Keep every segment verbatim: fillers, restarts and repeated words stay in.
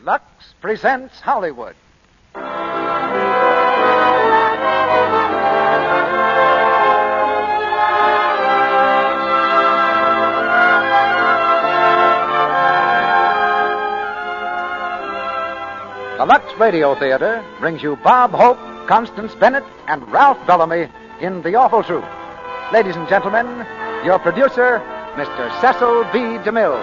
Lux presents Hollywood. The Lux Radio Theater brings you Bob Hope, Constance Bennett, and Ralph Bellamy in The Awful Truth. Ladies and gentlemen, your producer, Mister Cecil B. DeMille.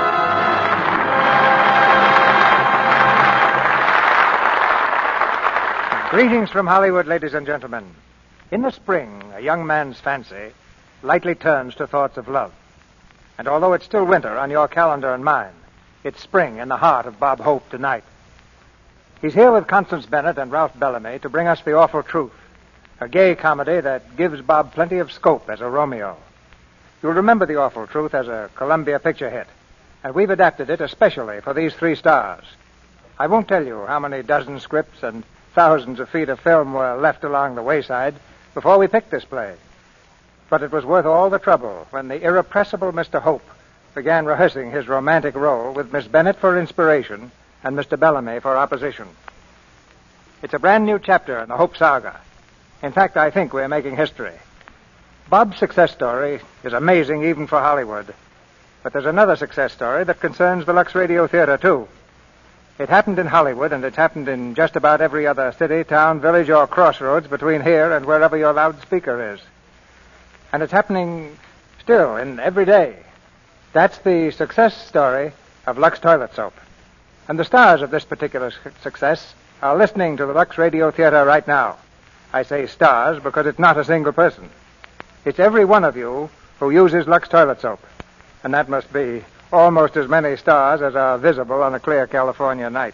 Greetings from Hollywood, ladies and gentlemen. In the spring, a young man's fancy lightly turns to thoughts of love. And although it's still winter on your calendar and mine, it's spring in the heart of Bob Hope tonight. He's here with Constance Bennett and Ralph Bellamy to bring us The Awful Truth, a gay comedy that gives Bob plenty of scope as a Romeo. You'll remember The Awful Truth as a Columbia picture hit, and we've adapted it especially for these three stars. I won't tell you how many dozen scripts and thousands of feet of film were left along the wayside before we picked this play. But it was worth all the trouble when the irrepressible Mister Hope began rehearsing his romantic role with Miss Bennett for inspiration and Mister Bellamy for opposition. It's a brand new chapter in the Hope saga. In fact, I think we're making history. Bob's success story is amazing even for Hollywood. But there's another success story that concerns the Lux Radio Theater, too. It happened in Hollywood, and it's happened in just about every other city, town, village, or crossroads between here and wherever your loudspeaker is. And it's happening still in every day. That's the success story of Lux Toilet Soap. And the stars of this particular su- success are listening to the Lux Radio Theater right now. I say stars because it's not a single person. It's every one of you who uses Lux Toilet Soap. And that must be almost as many stars as are visible on a clear California night.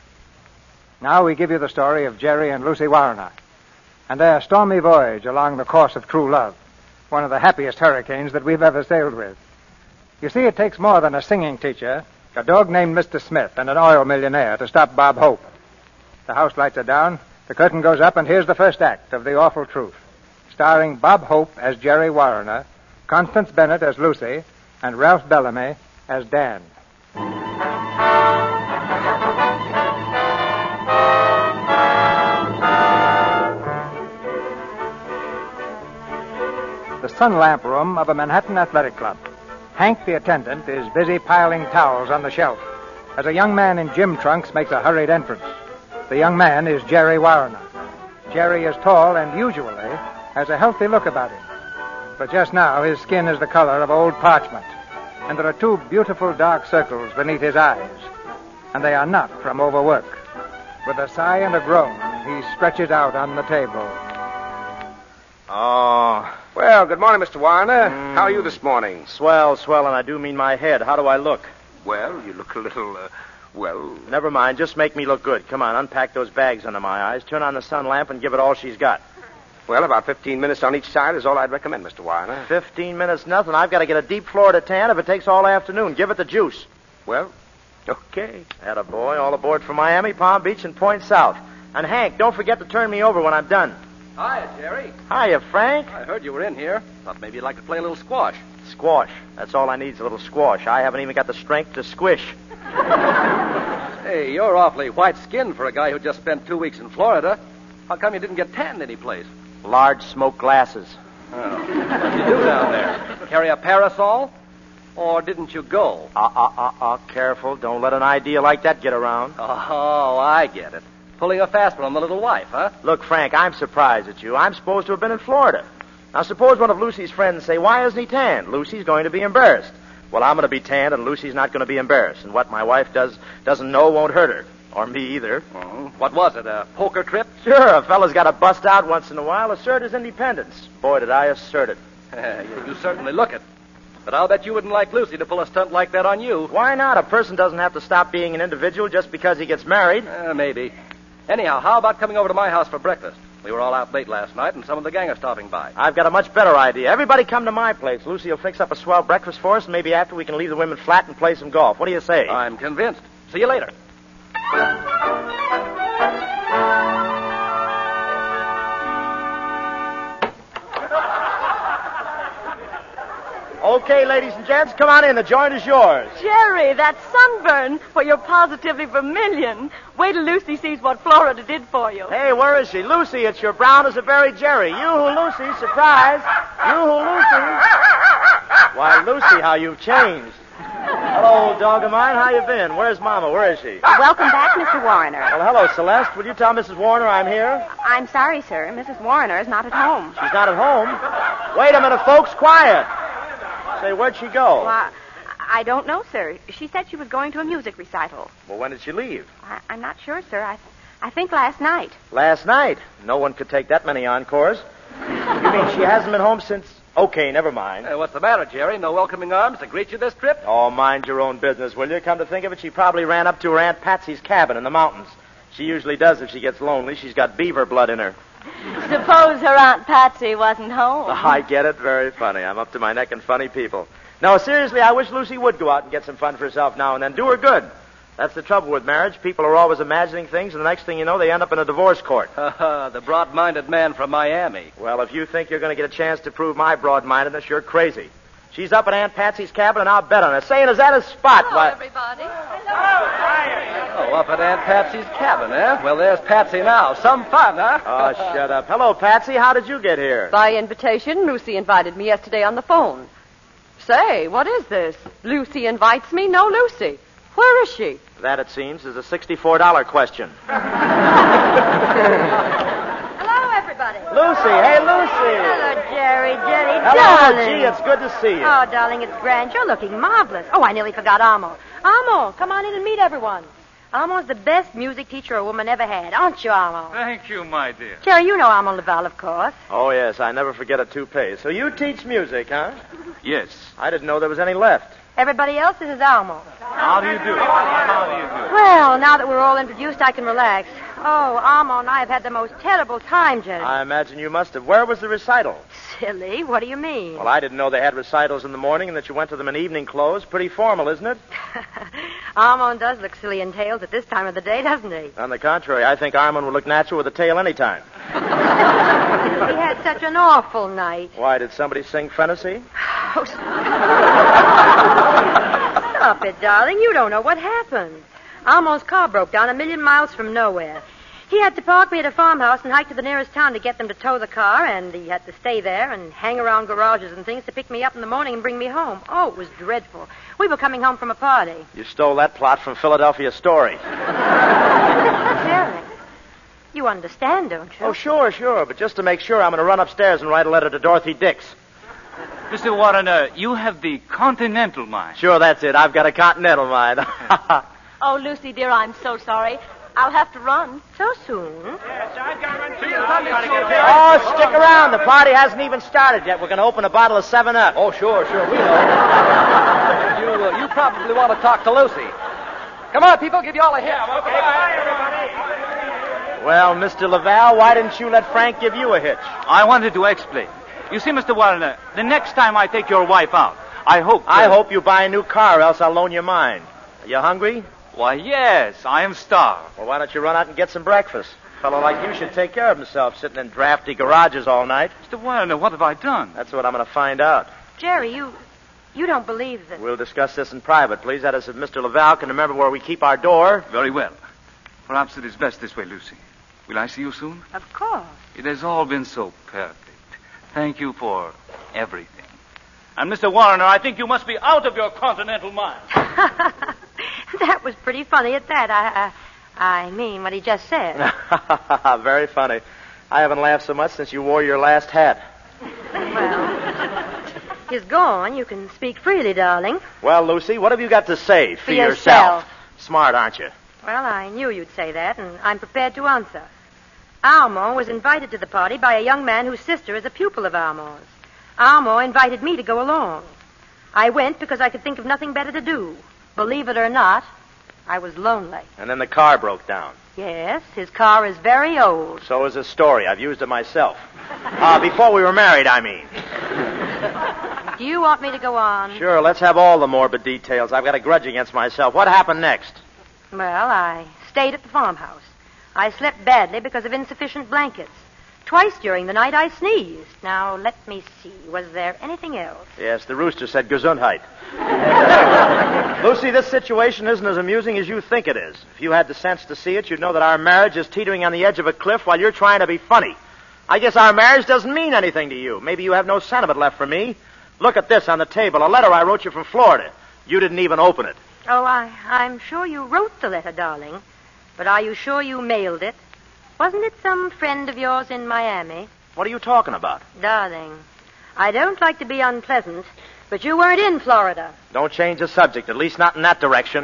Now we give you the story of Jerry and Lucy Warner and their stormy voyage along the course of true love, one of the happiest hurricanes that we've ever sailed with. You see, it takes more than a singing teacher, a dog named Mister Smith, and an oil millionaire to stop Bob Hope. The house lights are down, the curtain goes up, and here's the first act of The Awful Truth, starring Bob Hope as Jerry Warner, Constance Bennett as Lucy, and Ralph Bellamy as Dan. The sun lamp room of a Manhattan athletic club. Hank, the attendant, is busy piling towels on the shelf as a young man in gym trunks makes a hurried entrance. The young man is Jerry Warner. Jerry is tall and usually has a healthy look about him. But just now his skin is the color of old parchment, and there are two beautiful dark circles beneath his eyes, and they are not from overwork. With a sigh and a groan, he stretches out on the table. Oh. Well, good morning, Mister Warner. Mm. How are you this morning? Swell, swell, and I do mean my head. How do I look? Well, you look a little, uh, well... Never mind. Just make me look good. Come on, unpack those bags under my eyes, turn on the sun lamp, and give it all she's got. Well, about fifteen minutes on each side is all I'd recommend, Mister Warner. Fifteen minutes, nothing. I've got to get a deep Florida tan if it takes all afternoon. Give it the juice. Well, okay. Atta boy, all aboard from Miami, Palm Beach, and Point South. And, Hank, don't forget to turn me over when I'm done. Hiya, Jerry. Hiya, Frank. I heard you were in here. Thought maybe you'd like to play a little squash. Squash. That's all I need is a little squash. I haven't even got the strength to squish. Hey, you're awfully white-skinned for a guy who just spent two weeks in Florida. How come you didn't get tanned any place? Large smoke glasses. Oh. What did you do down there? Carry a parasol? Or didn't you go? Uh, uh, uh, uh, careful. Don't let an idea like that get around. Oh, I get it. Pulling a fast one on the little wife, huh? Look, Frank, I'm surprised at you. I'm supposed to have been in Florida. Now, suppose one of Lucy's friends say, why isn't he tanned? Lucy's going to be embarrassed. Well, I'm going to be tanned, and Lucy's not going to be embarrassed. And what my wife does doesn't know won't hurt her. Or me either. Oh. What was it, a poker trip? Sure, a fella's got to bust out once in a while, assert his independence. Boy, did I assert it. you, you certainly look it. But I'll bet you wouldn't like Lucy to pull a stunt like that on you. Why not? A person doesn't have to stop being an individual just because he gets married. Uh, maybe. Anyhow, how about coming over to my house for breakfast? We were all out late last night, and some of the gang are stopping by. I've got a much better idea. Everybody come to my place. Lucy will fix up a swell breakfast for us, and maybe after we can leave the women flat and play some golf. What do you say? I'm convinced. See you later. Okay, ladies and gents, come on in. The joint is yours. Jerry, that sunburn. Well, you're positively vermilion. Wait till Lucy sees what Florida did for you. Hey, where is she? Lucy, it's your brown as a berry Jerry. You who, Lucy, surprise. You who, Lucy. Why, Lucy, how you've changed. Hello, dog of mine. How you been? Where's Mama? Where is she? Welcome back, Mister Warner. Well, hello, Celeste. Will you tell Missus Warner I'm here? I'm sorry, sir. Missus Warner is not at home. She's not at home? Wait a minute, folks. Quiet. Say, where'd she go? Well, I, I don't know, sir. She said she was going to a music recital. Well, when did she leave? I, I'm not sure, sir. I, I think last night. Last night? No one could take that many encores. You mean she hasn't been home since... Okay, never mind. Hey, what's the matter, Jerry? No welcoming arms to greet you this trip? Oh, mind your own business, will you? Come to think of it, she probably ran up to her Aunt Patsy's cabin in the mountains. She usually does if she gets lonely. She's got beaver blood in her. Suppose her Aunt Patsy wasn't home. Oh, I get it. Very funny. I'm up to my neck in funny people. No, seriously, I wish Lucy would go out and get some fun for herself now and then. Do her good. That's the trouble with marriage. People are always imagining things, and the next thing you know, they end up in a divorce court. The broad-minded man from Miami. Well, if you think you're going to get a chance to prove my broad-mindedness, you're crazy. She's up at Aunt Patsy's cabin, and I'll bet on it. Saying, is that a spot? Hello, Why... everybody. Oh, up at Aunt Patsy's cabin, eh? Well, there's Patsy now. Some fun, huh? Oh, shut up. Hello, Patsy. How did you get here? By invitation, Lucy invited me yesterday on the phone. Say, what is this? Lucy invites me? No, Lucy. Where is she? That, it seems, is a sixty-four dollar question. Hello, everybody. Lucy. Hey, Lucy. Hello, Jerry, Jenny, Hello, darling. gee, it's good to see you. Oh, darling, it's grand. You're looking marvelous. Oh, I nearly forgot Amo. Amo, come on in and meet everyone. Amo's the best music teacher a woman ever had, aren't you, Amo? Thank you, my dear. Jerry, you know Amo Laval, of course. Oh, yes, I never forget a toupee. So you teach music, huh? Yes. I didn't know there was any left. Everybody else, this is Amo. How do you do? How do you do? Well, now that we're all introduced, I can relax. Oh, Amo and I have had the most terrible time, Jerry. I imagine you must have. Where was the recital? Silly. What do you mean? Well, I didn't know they had recitals in the morning and that you went to them in evening clothes. Pretty formal, isn't it? Armand does look silly in tails at this time of the day, doesn't he? On the contrary, I think Armand would look natural with a tail any time. We had such an awful night. Why, did somebody sing Fantasy? Oh, stop it, darling. You don't know what happened. Armand's car broke down a million miles from nowhere. He had to park me at a farmhouse and hike to the nearest town to get them to tow the car, and he had to stay there and hang around garages and things to pick me up in the morning and bring me home. Oh, it was dreadful. We were coming home from a party. You stole that plot from Philadelphia Story. Jerry, you understand, don't you? Oh, sure, sure. But just to make sure, I'm going to run upstairs and write a letter to Dorothy Dix. Mister Warner, you have the continental mind. Sure, that's it. I've got a continental mind. Oh, Lucy, dear, I'm so sorry. I'll have to run. So soon? Oh, stick around. The party hasn't even started yet. We're going to open a bottle of seven up. Oh, sure, sure, we know. you, uh, you probably want to talk to Lucy. Come on, people, give you all a hit. Okay, bye, everybody. Well, Mister Laval, why didn't you let Frank give you a hitch? I wanted to explain. You see, Mister Warner, the next time I take your wife out, I hope... I hope you buy a new car, or else I'll loan you mine. Are you hungry? Why, yes, I am starved. Well, why don't you run out and get some breakfast? A fellow like you should take care of himself, sitting in drafty garages all night. Mister Warner, what have I done? That's what I'm going to find out. Jerry, you you don't believe that... We'll discuss this in private, please. That is, if Mister Laval can remember where we keep our door. Very well. Perhaps it is best this way, Lucy. Will I see you soon? Of course. It has all been so perfect. Thank you for everything. And, Mister Warner, I think you must be out of your continental mind. That was pretty funny at that. I, I, I mean, what he just said. Very funny. I haven't laughed so much since you wore your last hat. Well, he's gone. You can speak freely, darling. Well, Lucy, what have you got to say for, For yourself. Smart, aren't you? Well, I knew you'd say that, and I'm prepared to answer. Almo was invited to the party by a young man whose sister is a pupil of Almo's. Almo invited me to go along. I went because I could think of nothing better to do. Believe it or not, I was lonely. And then the car broke down. Yes, his car is very old. So is his story. I've used it myself. Uh, before we were married, I mean. Do you want me to go on? Sure, let's have all the morbid details. I've got a grudge against myself. What happened next? Well, I stayed at the farmhouse. I slept badly because of insufficient blankets. Twice during the night I sneezed. Now, let me see. Was there anything else? Yes, the rooster said Gesundheit. Lucy, this situation isn't as amusing as you think it is. If you had the sense to see it, you'd know that our marriage is teetering on the edge of a cliff while you're trying to be funny. I guess our marriage doesn't mean anything to you. Maybe you have no sentiment left for me. Look at this on the table, a letter I wrote you from Florida. You didn't even open it. Oh, I, I'm sure you wrote the letter, darling. But are you sure you mailed it? Wasn't it some friend of yours in Miami? What are you talking about? Darling, I don't like to be unpleasant, but you weren't in Florida. Don't change the subject, at least not in that direction.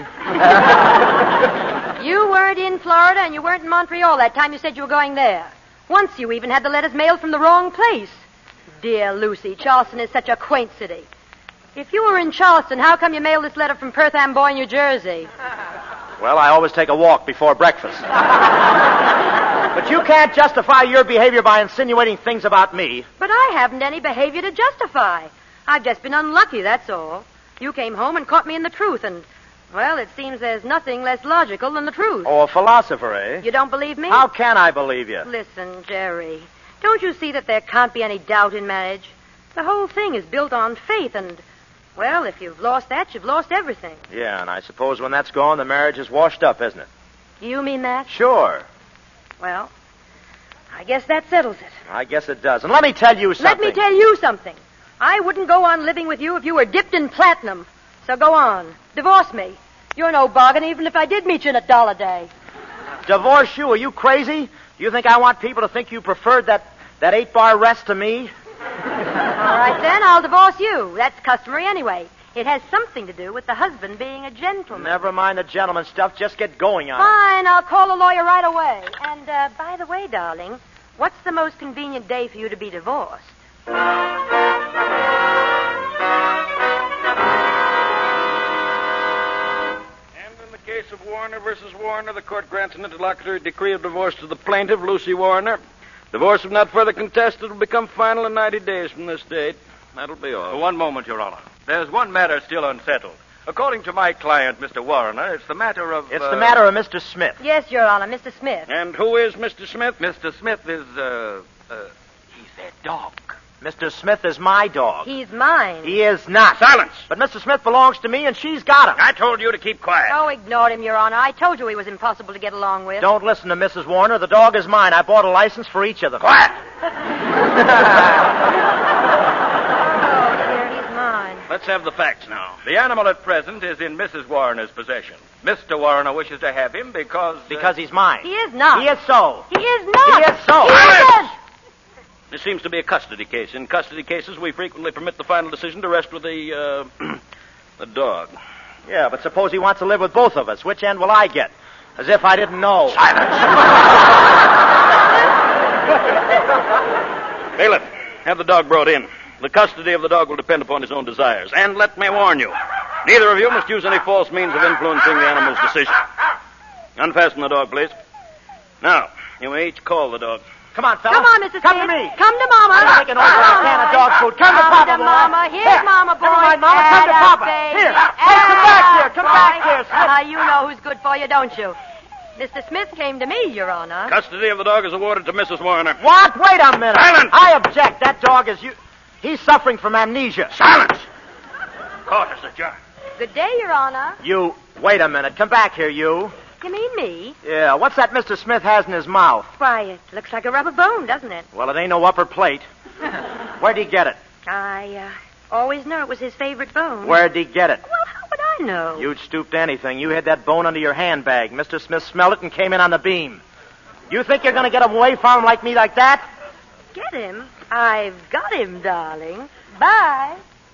You weren't in Florida, and you weren't in Montreal that time you said you were going there. Once you even had the letters mailed from the wrong place. Dear Lucy, Charleston is such a quaint city. If you were in Charleston, how come you mailed this letter from Perth Amboy, New Jersey? Well, I always take a walk before breakfast. But you can't justify your behavior by insinuating things about me. But I haven't any behavior to justify. I've just been unlucky, that's all. You came home and caught me in the truth, and, well, it seems there's nothing less logical than the truth. Oh, a philosopher, eh? You don't believe me? How can I believe you? Listen, Jerry, don't you see that there can't be any doubt in marriage? The whole thing is built on faith, and, well, if you've lost that, you've lost everything. Yeah, and I suppose when that's gone, the marriage is washed up, isn't it? You mean that? Sure. Well, I guess that settles it. I guess it does. And let me tell you something. Let me tell you something. I wouldn't go on living with you if you were dipped in platinum. So go on. Divorce me. You're no bargain even if I did meet you in a dollar day. Divorce you? Are you crazy? Do you think I want people to think you preferred that, that eight-bar rest to me? All right, then, I'll divorce you. That's customary anyway. It has something to do with the husband being a gentleman. Never mind the gentleman stuff. Just get going on it. Fine, I'll call a lawyer right away. And, uh, by the way, darling, what's the most convenient day for you to be divorced? And in the case of Warner versus Warner, the court grants an interlocutory decree of divorce to the plaintiff, Lucy Warner. Divorce, if not further contested, will become final in ninety days from this date. That'll be all. One moment, Your Honor. There's one matter still unsettled. According to my client, Mister Warner, it's the matter of... It's uh, the matter of Mister Smith. Yes, Your Honor, Mister Smith. And who is Mister Smith? Mister Smith is, uh, uh, he's their dog. Mister Smith is my dog. He's mine. He is not. Silence! But Mister Smith belongs to me, and she's got him. I told you to keep quiet. Oh, ignore him, Your Honor. I told you he was impossible to get along with. Don't listen to Missus Warner. The dog is mine. I bought a license for each of them. Quiet! Let's have the facts now. The animal at present is in Missus Warner's possession. Mister Warner wishes to have him because... Uh, Because he's mine. He is not. He is so. He is not. He is so. He isn't. This seems to be a custody case. In custody cases, we frequently permit the final decision to rest with the, uh, the dog. Yeah, but suppose he wants to live with both of us. Which end will I get? As if I didn't know. Bailiff, have the dog brought in. The custody of the dog will depend upon his own desires. And let me warn you, neither of you must use any false means of influencing the animal's decision. Unfasten the dog, please. Now, you may each call the dog. Come on, fella. Come on, Missus Come Smith. to me. Come to Mama. I'm taking over a can of dog food. Come, Come to Papa, to boy. Mama. Here's Here. Mama, boy. Never mind, Mama. Come to Atta Papa. baby. Here. Atta Hey, come back here. Come boy. back here, Smith. Uh, you know who's good for you, don't you? Mister Smith came to me, Your Honor. Custody of the dog is awarded to Missus Warner. What? Wait a minute. Silence. I object. That dog is you. He's suffering from amnesia. Silence! Court is adjourned. Good day, Your Honor. You. Wait a minute. Come back here, you. You mean me? Yeah. What's that Mister Smith has in his mouth? Why, it looks like a rubber bone, doesn't it? Well, it ain't no upper plate. Where'd he get it? I uh, always knew it was his favorite bone. Where'd he get it? Well, how would I know? You'd stoop to anything. You had that bone under your handbag. Mister Smith smelled it and came in on the beam. You think you're going to get him away from him like me like that? Get him? I've got him, darling. Bye.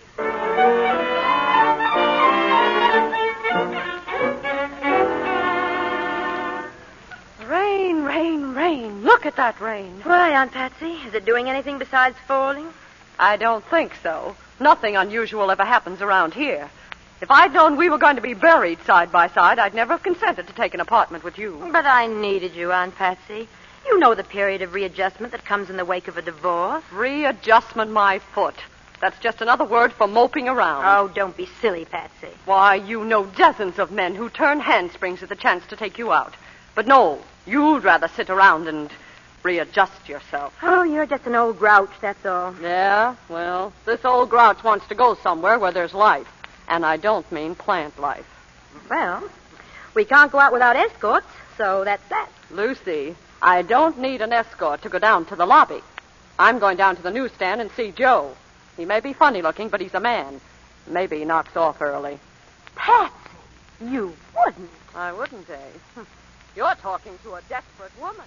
Rain, rain, rain. Look at that rain. Why, Aunt Patsy? Is it doing anything besides falling? I don't think so. Nothing unusual ever happens around here. If I'd known we were going to be buried side by side, I'd never have consented to take an apartment with you. But I needed you, Aunt Patsy. You know the period of readjustment that comes in the wake of a divorce. Readjustment, my foot. That's just another word for moping around. Oh, don't be silly, Patsy. Why, you know dozens of men who turn handsprings at the chance to take you out. But no, you'd rather sit around and, Readjust yourself. Oh, you're just an old grouch, that's all. Yeah, well, this old grouch wants to go somewhere where there's life. And I don't mean plant life. Well, we can't go out without escorts, so that's that. Lucy, I don't need an escort to go down to the lobby. I'm going down to the newsstand and see Joe. He may be funny looking, but he's a man. Maybe he knocks off early. Patsy, you wouldn't. I wouldn't, eh? You're talking to a desperate woman.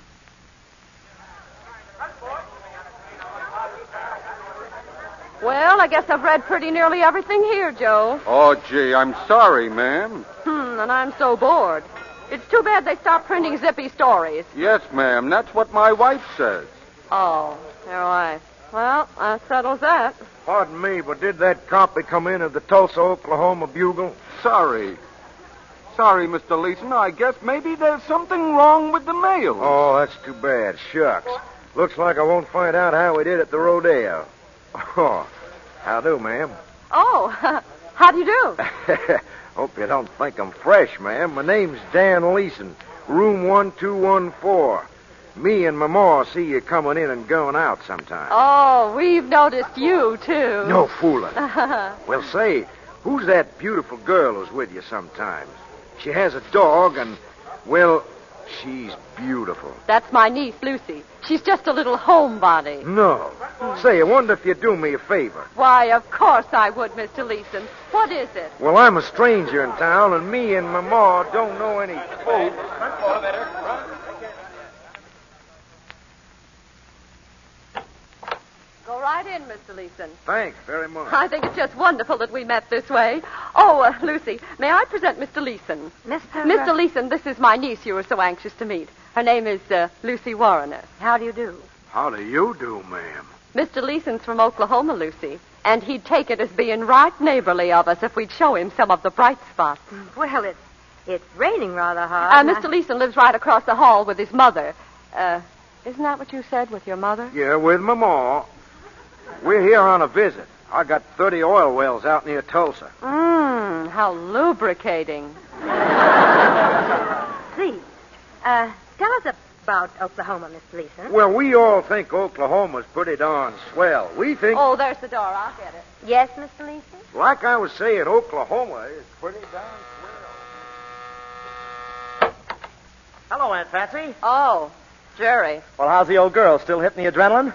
Well, I guess I've read pretty nearly everything here, Joe. Oh, gee, I'm sorry, ma'am. Hmm, and I'm so bored. It's too bad they stopped printing zippy stories. Yes, ma'am. That's what my wife says. Oh, your wife. Well, that settles that. Pardon me, but did that copy come in of the Tulsa, Oklahoma Bugle? Sorry. Sorry, Mister Leeson. I guess maybe there's something wrong with the mail. Oh, that's too bad. Shucks. Looks like I won't find out how we did at the rodeo. Oh, how do, ma'am? Oh, how do you do? Hope you don't think I'm fresh, ma'am. My name's Dan Leeson, room one two one four. Me and my ma see you coming in and going out sometime. Oh, we've noticed you, too. No fooling. Well, say, who's that beautiful girl who's with you sometimes? She has a dog and, well, she's beautiful. That's my niece, Lucy. She's just a little homebody. No. Say, I wonder if you'd do me a favor. Why, of course I would, Mister Leeson. What is it? Well, I'm a stranger in town, and me and my ma don't know any folks. Go right in, Mister Leeson. Thanks very much. I think it's just wonderful that we met this way. Oh, uh, Lucy, may I present Mister Leeson? Mister Mister Leeson, this is my niece you were so anxious to meet. Her name is uh, Lucy Warrener. How do you do? How do you do, ma'am? Mister Leeson's from Oklahoma, Lucy, and he'd take it as being right neighborly of us if we'd show him some of the bright spots. Well, it's it's raining rather hard. Uh, Mister Leeson lives right across the hall with his mother. Uh, isn't that what you said, with your mother? Yeah, with my ma. We're here on a visit. I got thirty oil wells out near Tulsa. Mmm, how lubricating. Please, uh, tell us about Oklahoma, Mister Leeson. Well, we all think Oklahoma's pretty darn swell. We think... Oh, there's the door. I'll get it. Yes, Mister Leeson? Like I was saying, Oklahoma is pretty darn swell. Hello, Aunt Patsy. Oh, Jerry. Well, how's the old girl? Still hitting the adrenaline?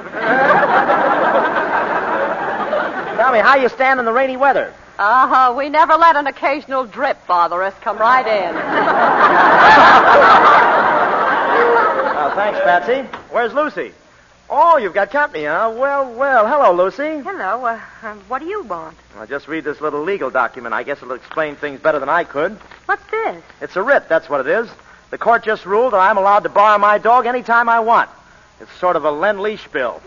Tell me, how you stand in the rainy weather? Uh-huh. We never let an occasional drip bother us. Come right in. Oh, thanks, Patsy. Where's Lucy? Oh, you've got company, huh? Well, well. Hello, Lucy. Hello. Uh, uh, what do you want? Well, just read this little legal document. I guess it'll explain things better than I could. What's this? It's a writ, that's what it is. The court just ruled that I'm allowed to borrow my dog any time I want. It's sort of a Lend-Leash bill.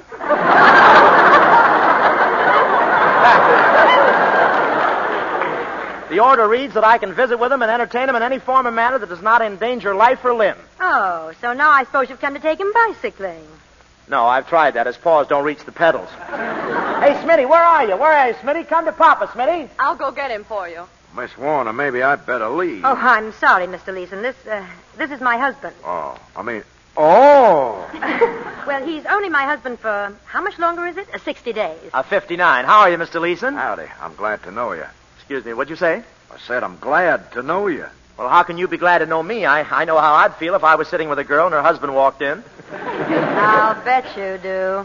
The order reads that I can visit with him and entertain him in any form or manner that does not endanger life or limb. Oh, so now I suppose you've come to take him bicycling. No, I've tried that. His paws don't reach the pedals. Hey, Smitty, where are you? Where are you, Smitty? Come to Papa, Smitty. I'll go get him for you. Miss Warner, maybe I'd better leave. Oh, I'm sorry, Mister Leeson. This, uh, this is my husband. Oh, I mean... Oh! Well, he's only my husband for, how much longer is it? Uh, sixty days. Uh, fifty-nine. How are you, Mister Leeson? Howdy. I'm glad to know you. Excuse me, what'd you say? I said I'm glad to know you. Well, how can you be glad to know me? I, I know how I'd feel if I was sitting with a girl and her husband walked in. I'll bet you do.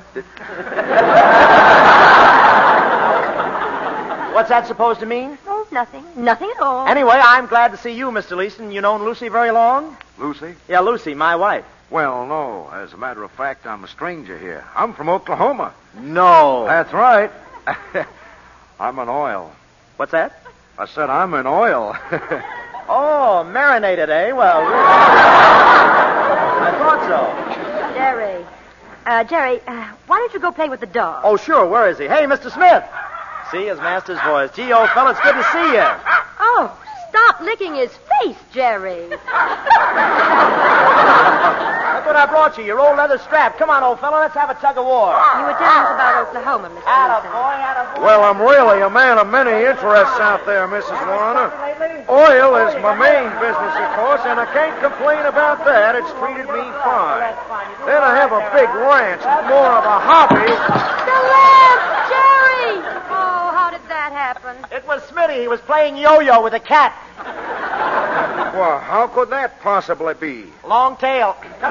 What's that supposed to mean? Oh, nothing. Nothing at all. Anyway, I'm glad to see you, Mister Leeson. You known Lucy very long? Lucy? Yeah, Lucy, my wife. Well, no. As a matter of fact, I'm a stranger here. I'm from Oklahoma. No. That's right. I'm in oil. What's that? I said I'm in oil. Oh, marinated, eh? Well, I thought so. Jerry. Uh, Jerry, uh, why don't you go play with the dog? Oh, sure. Where is he? Hey, Mister Smith. See his master's voice. Gee, old fella, it's good to see you. Oh, stop licking his face, Jerry. Look what I brought you, your old leather strap. Come on, old fella, let's have a tug of war. You were telling us about Oklahoma, Mister Leeson. Well, I'm really a man of many interests out there, Missus Warner. Oil is my main business, of course, and I can't complain about that. It's treated me fine. Then I have a big ranch. It's more of a hobby. The lamp! Jerry! Oh, how did that happen? It was Smitty. He was playing yo-yo with a cat. Well, how could that possibly be? Long tail. Don't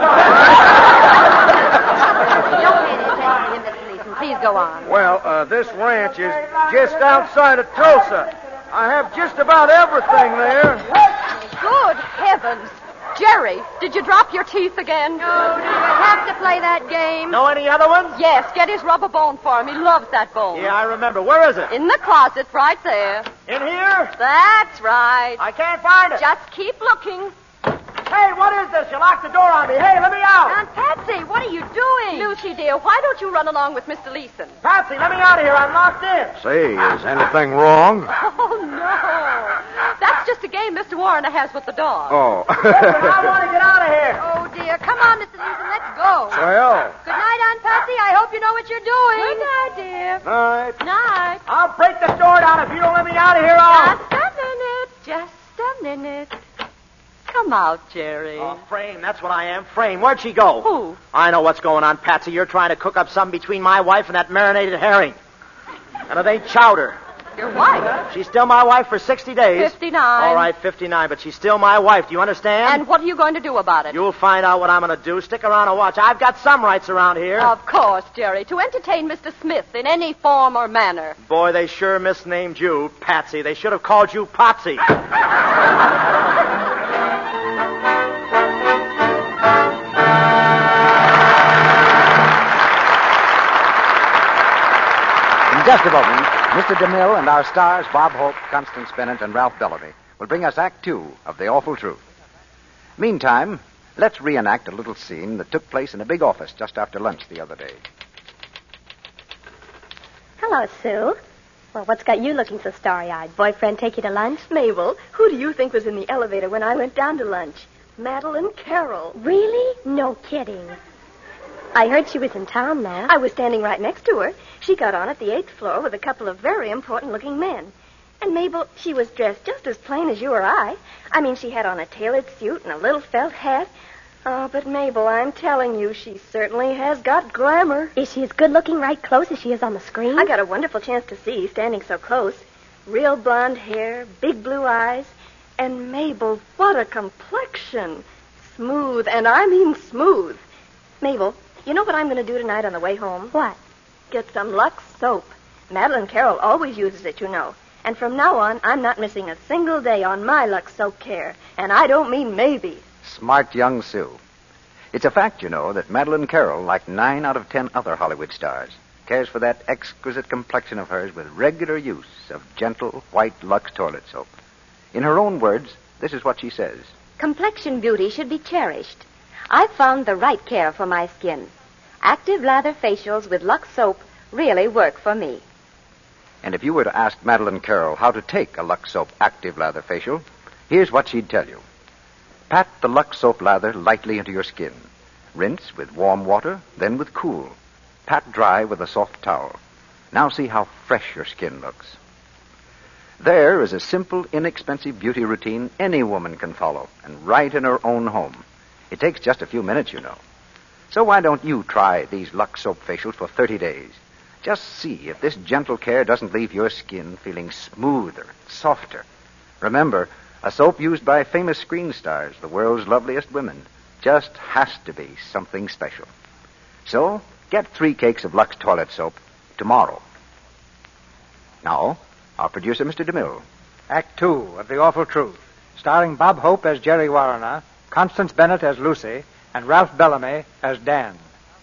pay any attention to him, Mister Leeson. Please go on. Well, uh, this ranch is just outside of Tulsa. I have just about everything there. Good heavens. Jerry, did you drop your teeth again? No, do you have to play that game? Know any other ones? Yes, get his rubber bone for him. He loves that bone. Yeah, I remember. Where is it? In the closet, right there. In here? That's right. I can't find it. Just keep looking. Hey, what is this? You locked the door on me. Hey, let me out. Aunt Patsy, what are you doing? Lucy, dear, why don't you run along with Mister Leeson? Patsy, let me out of here. I'm locked in. Say, is anything wrong? Oh, no. That's just a game Mister Warner has with the dog. Oh. Listen, I want to get out of here. Oh, dear. Come on, Mister Leeson. Let's go. Well. Good night, Aunt Patsy. I hope you know what you're doing. Good night, dear. Night. Night. I'll break the door down if you don't let me out of here. I'll... Just a minute. Just a minute. Come out, Jerry. Oh, Frame, that's what I am. Frame, where'd she go? Who? I know what's going on, Patsy. You're trying to cook up something between my wife and that marinated herring. And it ain't chowder. Your wife? She's still my wife for sixty days. fifty-nine. All right, fifty-nine, but she's still my wife. Do you understand? And what are you going to do about it? You'll find out what I'm going to do. Stick around and watch. I've got some rights around here. Of course, Jerry. To entertain Mister Smith in any form or manner. Boy, they sure misnamed you, Patsy. They should have called you Potsy. In just a moment, Mister DeMille and our stars, Bob Hope, Constance Bennett, and Ralph Bellamy, will bring us Act Two of The Awful Truth. Meantime, let's reenact a little scene that took place in a big office just after lunch the other day. Hello, Sue. Well, what's got you looking so starry-eyed? Boyfriend take you to lunch? Mabel, who do you think was in the elevator when I went down to lunch? Madeline Carroll. Really? No kidding. I heard she was in town, though. I was standing right next to her. She got on at the eighth floor with a couple of very important-looking men. And Mabel, she was dressed just as plain as you or I. I mean, she had on a tailored suit and a little felt hat. Oh, but Mabel, I'm telling you, she certainly has got glamour. Is she as good-looking right close as she is on the screen? I got a wonderful chance to see, standing so close. Real blonde hair, big blue eyes. And Mabel, what a complexion. Smooth, and I mean smooth. Mabel, you know what I'm going to do tonight on the way home? What? Get some Lux soap. Madeline Carroll always uses it, you know. And from now on, I'm not missing a single day on my Lux soap care. And I don't mean maybe. Smart young Sue. It's a fact, you know, that Madeline Carroll, like nine out of ten other Hollywood stars, cares for that exquisite complexion of hers with regular use of gentle, white Lux toilet soap. In her own words, this is what she says. Complexion beauty should be cherished. I've found the right care for my skin. Active lather facials with Lux soap really work for me. And if you were to ask Madeline Carroll how to take a Lux soap active lather facial, here's what she'd tell you. Pat the Lux soap lather lightly into your skin. Rinse with warm water, then with cool. Pat dry with a soft towel. Now see how fresh your skin looks. There is a simple, inexpensive beauty routine any woman can follow, and right in her own home. It takes just a few minutes, you know. So why don't you try these Lux soap facials for thirty days? Just see if this gentle care doesn't leave your skin feeling smoother, softer. Remember, a soap used by famous screen stars, the world's loveliest women, just has to be something special. So, get three cakes of Lux toilet soap tomorrow. Now, our producer, Mister DeMille. Act Two of The Awful Truth, starring Bob Hope as Jerry Warner, Constance Bennett as Lucy, and Ralph Bellamy as Dan.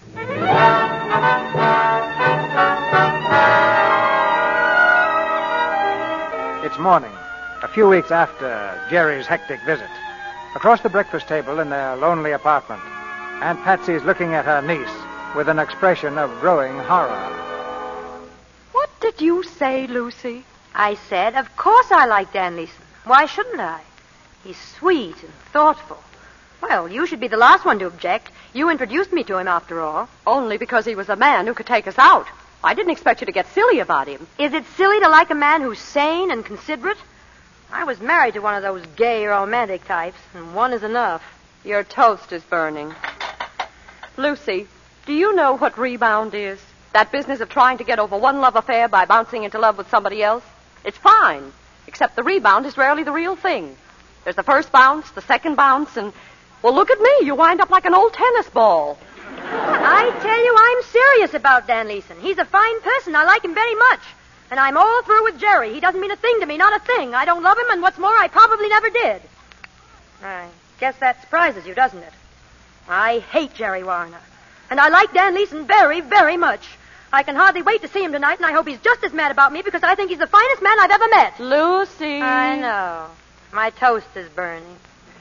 It's morning, a few weeks after Jerry's hectic visit. Across the breakfast table in their lonely apartment, Aunt Patsy's looking at her niece with an expression of growing horror. What did you say, Lucy? I said, of course I like Dan Leeson. Why shouldn't I? He's sweet and thoughtful. Well, you should be the last one to object. You introduced me to him, after all. Only because he was a man who could take us out. I didn't expect you to get silly about him. Is it silly to like a man who's sane and considerate? I was married to one of those gay romantic types, and one is enough. Your toast is burning. Lucy, do you know what rebound is? That business of trying to get over one love affair by bouncing into love with somebody else? It's fine, except the rebound is rarely the real thing. There's the first bounce, the second bounce, and, well, look at me. You wind up like an old tennis ball. I tell you, I'm serious about Dan Leeson. He's a fine person. I like him very much. And I'm all through with Jerry. He doesn't mean a thing to me, not a thing. I don't love him, and what's more, I probably never did. I guess that surprises you, doesn't it? I hate Jerry Warner. And I like Dan Leeson very, very much. I can hardly wait to see him tonight, and I hope he's just as mad about me because I think he's the finest man I've ever met. Lucy. I know. My toast is burning.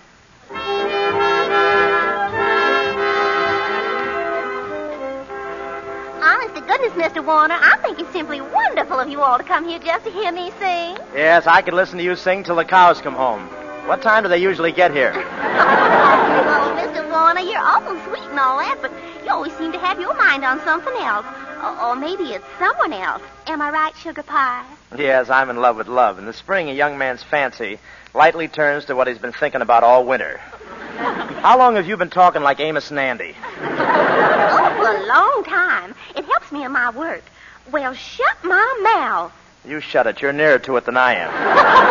Honest to goodness, Mister Warner, I think it's simply wonderful of you all to come here just to hear me sing. Yes, I could listen to you sing till the cows come home. What time do they usually get here? Oh, Mister Warner, you're awful sweet and all that, but you always seem to have your mind on something else. Or, or maybe it's someone else. Am I right, Sugar Pie? Yes, I'm in love with love. In the spring, a young man's fancy lightly turns to what he's been thinking about all winter. How long have you been talking like Amos and Andy? Oh, for a long time. It helps me in my work. Well, shut my mouth. You shut it. You're nearer to it than I am.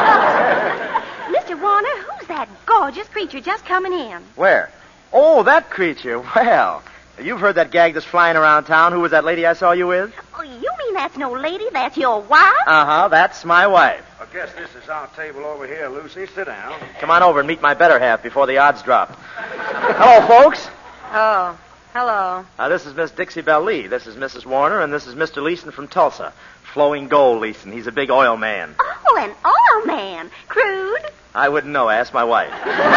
Mister Warner, who's that gorgeous creature just coming in? Where? Oh, that creature. Well, you've heard that gag that's flying around town. Who was that lady I saw you with? Oh, you mean that's no lady? That's your wife? Uh-huh, that's my wife. I guess this is our table over here, Lucy. Sit down. Come on over and meet my better half before the odds drop. Hello, folks. Oh, hello. Uh, this is Miss Dixie Belle Lee. This is Missus Warner, and this is Mister Leeson from Tulsa. Flowing Gold Leeson. He's a big oil man. Oh, an oil man. Crude? I wouldn't know. Ask my wife.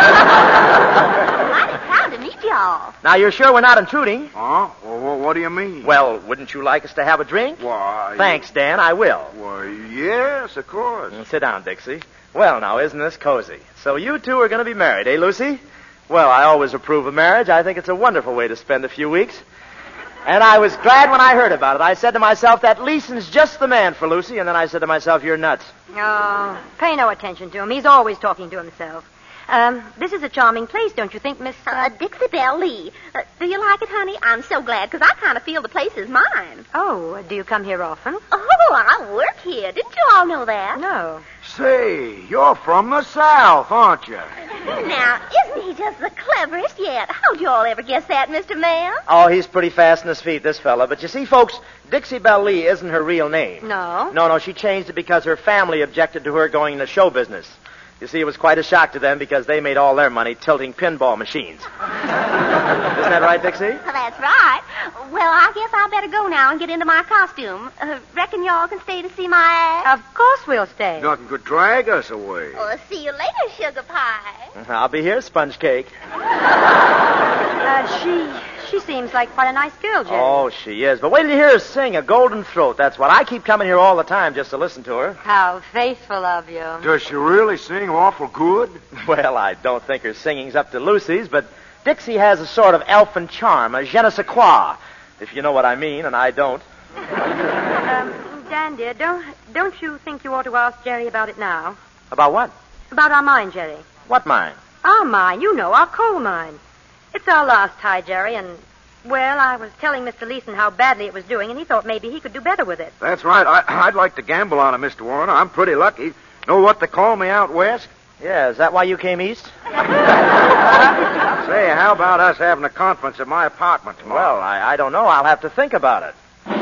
Mighty proud to meet y'all. Now, you're sure we're not intruding? Huh? Well, what do you mean? Well, wouldn't you like us to have a drink? Why? Thanks, Dan. I will. Why, yes, of course. Mm, sit down, Dixie. Well, now, isn't this cozy? So you two are going to be married, eh, Lucy? Well, I always approve of marriage. I think it's a wonderful way to spend a few weeks. And I was glad when I heard about it. I said to myself, that Leeson's just the man for Lucy. And then I said to myself, you're nuts. Oh, pay no attention to him. He's always talking to himself. Um, this is a charming place, don't you think, Miss... Uh... Uh, Dixie Belle Lee. Uh, do you like it, honey? I'm so glad, because I kind of feel the place is mine. Oh, do you come here often? Oh, I work here. Didn't you all know that? No. Say, you're from the South, aren't you? Now, isn't he just the cleverest yet? How'd you all ever guess that, Mister Man? Oh, he's pretty fast on his feet, this fella. But you see, folks, Dixie Belle Lee isn't her real name. No? No, no, she changed it because her family objected to her going into show business. You see, it was quite a shock to them because they made all their money tilting pinball machines. Isn't that right, Dixie? Well, that's right. Well, I guess I better go now and get into my costume. Uh, reckon y'all can stay to see my act? Of course we'll stay. Nothing could drag us away. Well, see you later, Sugar Pie. I'll be here, Sponge Cake. Uh, she... She seems like quite a nice girl, Jerry. Oh, she is. But wait till you hear her sing, a golden throat. That's what. I keep coming here all the time just to listen to her. How faithful of you. Does she really sing awful good? Well, I don't think her singing's up to Lucy's, but Dixie has a sort of elfin charm, a je ne sais quoi, if you know what I mean, and I don't. um, Dan, dear, don't, don't you think you ought to ask Jerry about it now? About what? About our mine, Jerry. What mine? Our mine, you know, our coal mine. It's our last tie, Jerry, and, well, I was telling Mister Leeson how badly it was doing, and he thought maybe he could do better with it. That's right. I, I'd like to gamble on it, Mister Warner. I'm pretty lucky. Know what they call me out west? Yeah, is that why you came east? Say, how about us having a conference at my apartment tomorrow? Well, I, I don't know. I'll have to think about it.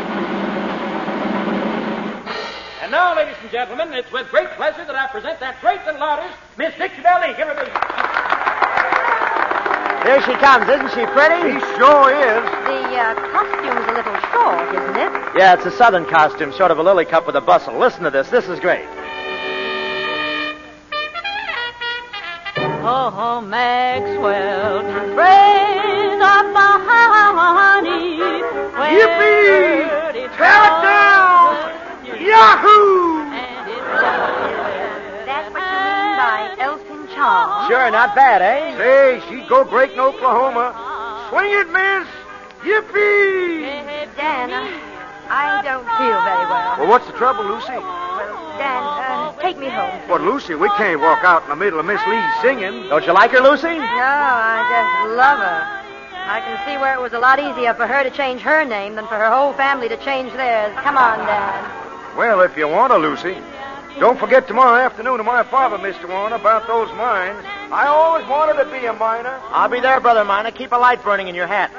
And now, ladies and gentlemen, it's with great pleasure that I present that great little artist, Miss Dixie Belle Lee. Give her a big... Here she comes. Isn't she pretty? He sure is. The uh, costume's a little short, isn't it? Yeah, it's a southern costume, sort of a lily cup with a bustle. Listen to this. This is great. Oh, Maxwell, praise of the honey. Yippee! Tear it down! Yahoo! That's what you mean by elfin charm. Sure, not bad, eh? Say, she'd go break in Oklahoma. Swing it, miss! Yippee! Dan, uh, I don't feel very well. Well, what's the trouble, Lucy? Well, Dan, uh, Take me home. But, Lucy, we can't walk out in the middle of Miss Lee's singing. Don't you like her, Lucy? No, I just love her. I can see where it was a lot easier for her to change her name than for her whole family to change theirs. Come on, Dad. Well, if you want to, Lucy. Don't forget tomorrow afternoon to my father, Mister Warner, about those mines. I always wanted to be a miner. I'll be there, Brother Miner. Keep a light burning in your hat.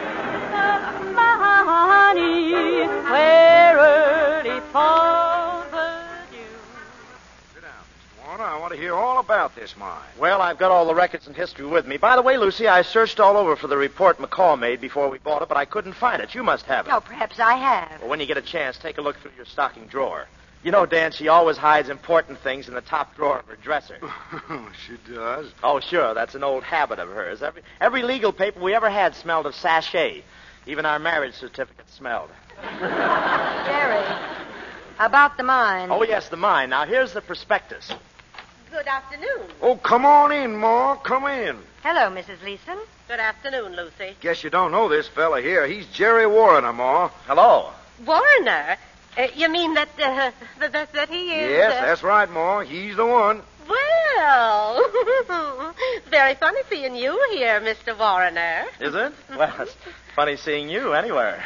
Money, where early falls the dew. Sit down, Mister Warner. I want to hear all about this mine. Well, I've got all the records and history with me. By the way, Lucy, I searched all over for the report McCall made before we bought it, but I couldn't find it. You must have it. Oh, perhaps I have. Well, when you get a chance, take a look through your stocking drawer. You know, Dan, she always hides important things in the top drawer of her dresser. She does? Oh, sure. That's an old habit of hers. Every, every legal paper we ever had smelled of sachet. Even our marriage certificate smelled. Jerry, about the mine. Oh, yes, the mine. Now, here's the prospectus. Good afternoon. Oh, come on in, Ma. Come in. Hello, Missus Leeson. Good afternoon, Lucy. Guess you don't know this fella here. He's Jerry Warner, Ma. Hello. Warner? Uh, you mean that, uh, that, that that he is... Yes, uh... that's right, Ma. He's the one. Well, very funny seeing you here, Mister Warner. Is it? Well, it's funny seeing you anywhere.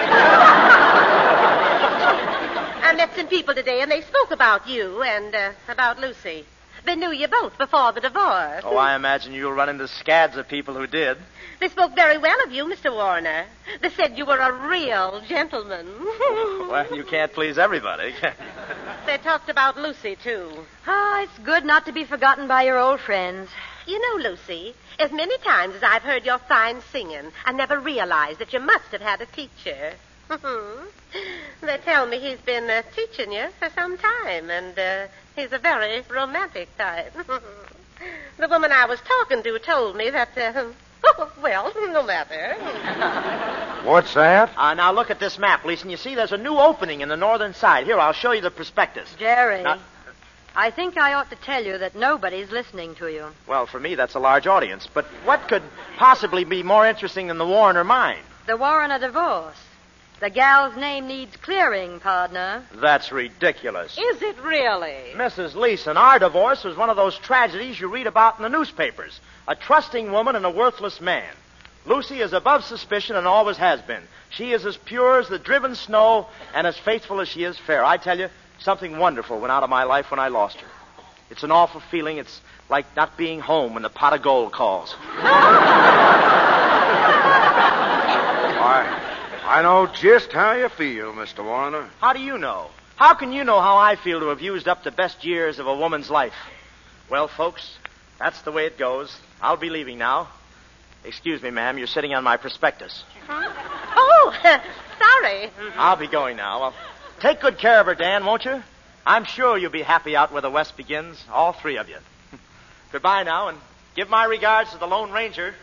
I met some people today, and they spoke about you and uh, about Lucy. They knew you both before the divorce. Oh, I imagine you'll run into scads of people who did. They spoke very well of you, Mister Warner. They said you were a real gentleman. Well, you can't please everybody. They talked about Lucy, too. Ah, oh, it's good not to be forgotten by your old friends. You know, Lucy, as many times as I've heard your fine singing, I never realized that you must have had a teacher. They tell me he's been uh, teaching you for some time, and uh, he's a very romantic type. The woman I was talking to told me that, uh, oh, well, no matter. What's that? Uh, now, look at this map, Lisa. You see, there's a new opening in the northern side. Here, I'll show you the prospectus. Jerry, now, I think I ought to tell you that nobody's listening to you. Well, for me, that's a large audience. But what could possibly be more interesting than the Warner mine? The Warner divorce. The gal's name needs clearing, partner. That's ridiculous. Is it really? Missus Leeson, our divorce was one of those tragedies you read about in the newspapers. A trusting woman and a worthless man. Lucy is above suspicion and always has been. She is as pure as the driven snow and as faithful as she is fair. I tell you, something wonderful went out of my life when I lost her. It's an awful feeling. It's like not being home when the pot of gold calls. I... I know just how you feel, Mister Warner. How do you know? How can you know how I feel to have used up the best years of a woman's life? Well, folks, that's the way it goes. I'll be leaving now. Excuse me, ma'am. You're sitting on my prospectus. Oh, sorry. I'll be going now. Well, take good care of her, Dan, won't you? I'm sure you'll be happy out where the West begins, all three of you. Goodbye now, and give my regards to the Lone Ranger.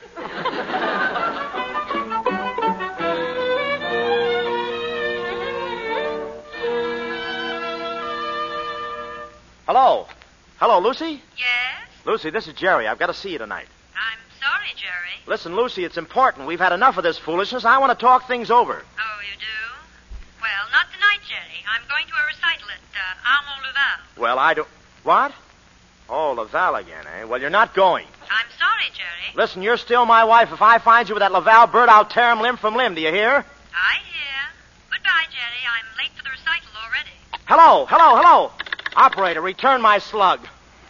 Hello. Hello, Lucy? Yes? Lucy, this is Jerry. I've got to see you tonight. I'm sorry, Jerry. Listen, Lucy, it's important. We've had enough of this foolishness. I want to talk things over. Oh, you do? Well, not tonight, Jerry. I'm going to a recital at uh, Armand Laval. Well, I don't... What? Oh, Laval again, eh? Well, you're not going. I'm sorry, Jerry. Listen, you're still my wife. If I find you with that Laval bird, I'll tear him limb from limb. Do you hear? I hear. Goodbye, Jerry. I'm late for the recital already. Hello, hello, hello. Operator, return my slug.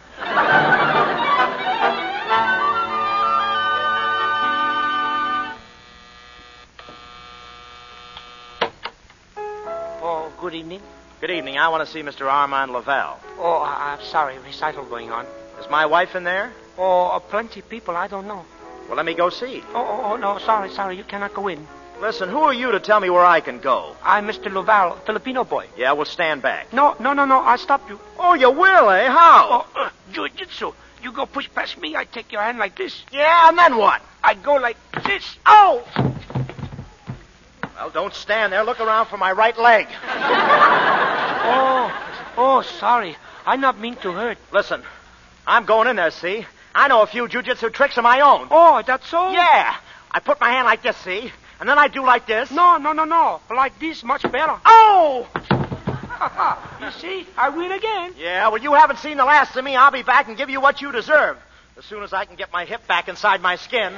Oh, good evening. Good evening. I want to see Mister Armand Laval. Oh, I'm sorry. Recital going on. Is my wife in there? Oh, uh, plenty of people. I don't know. Well, let me go see. Oh, oh, oh, no. Sorry, sorry. You cannot go in. Listen, who are you to tell me where I can go? I'm Mister Laval, Filipino boy. Yeah, well, stand back. No, no, no, no. I'll stop you. Oh, you will, eh? How? Oh, uh, jiu-jitsu. You go push past me, I take your hand like this. Yeah, and then what? I go like this. Oh! Well, don't stand there. Look around for my right leg. Oh, oh, sorry. I not mean to hurt. Listen, I'm going in there, see? I know a few jiu-jitsu tricks of my own. Oh, that's so? Yeah. I put my hand like this, see? And then I do like this. No, no, no, no. Like this, much better. Oh! You see, I win again. Yeah, well, you haven't seen the last of me. I'll be back and give you what you deserve. As soon as I can get my hip back inside my skin.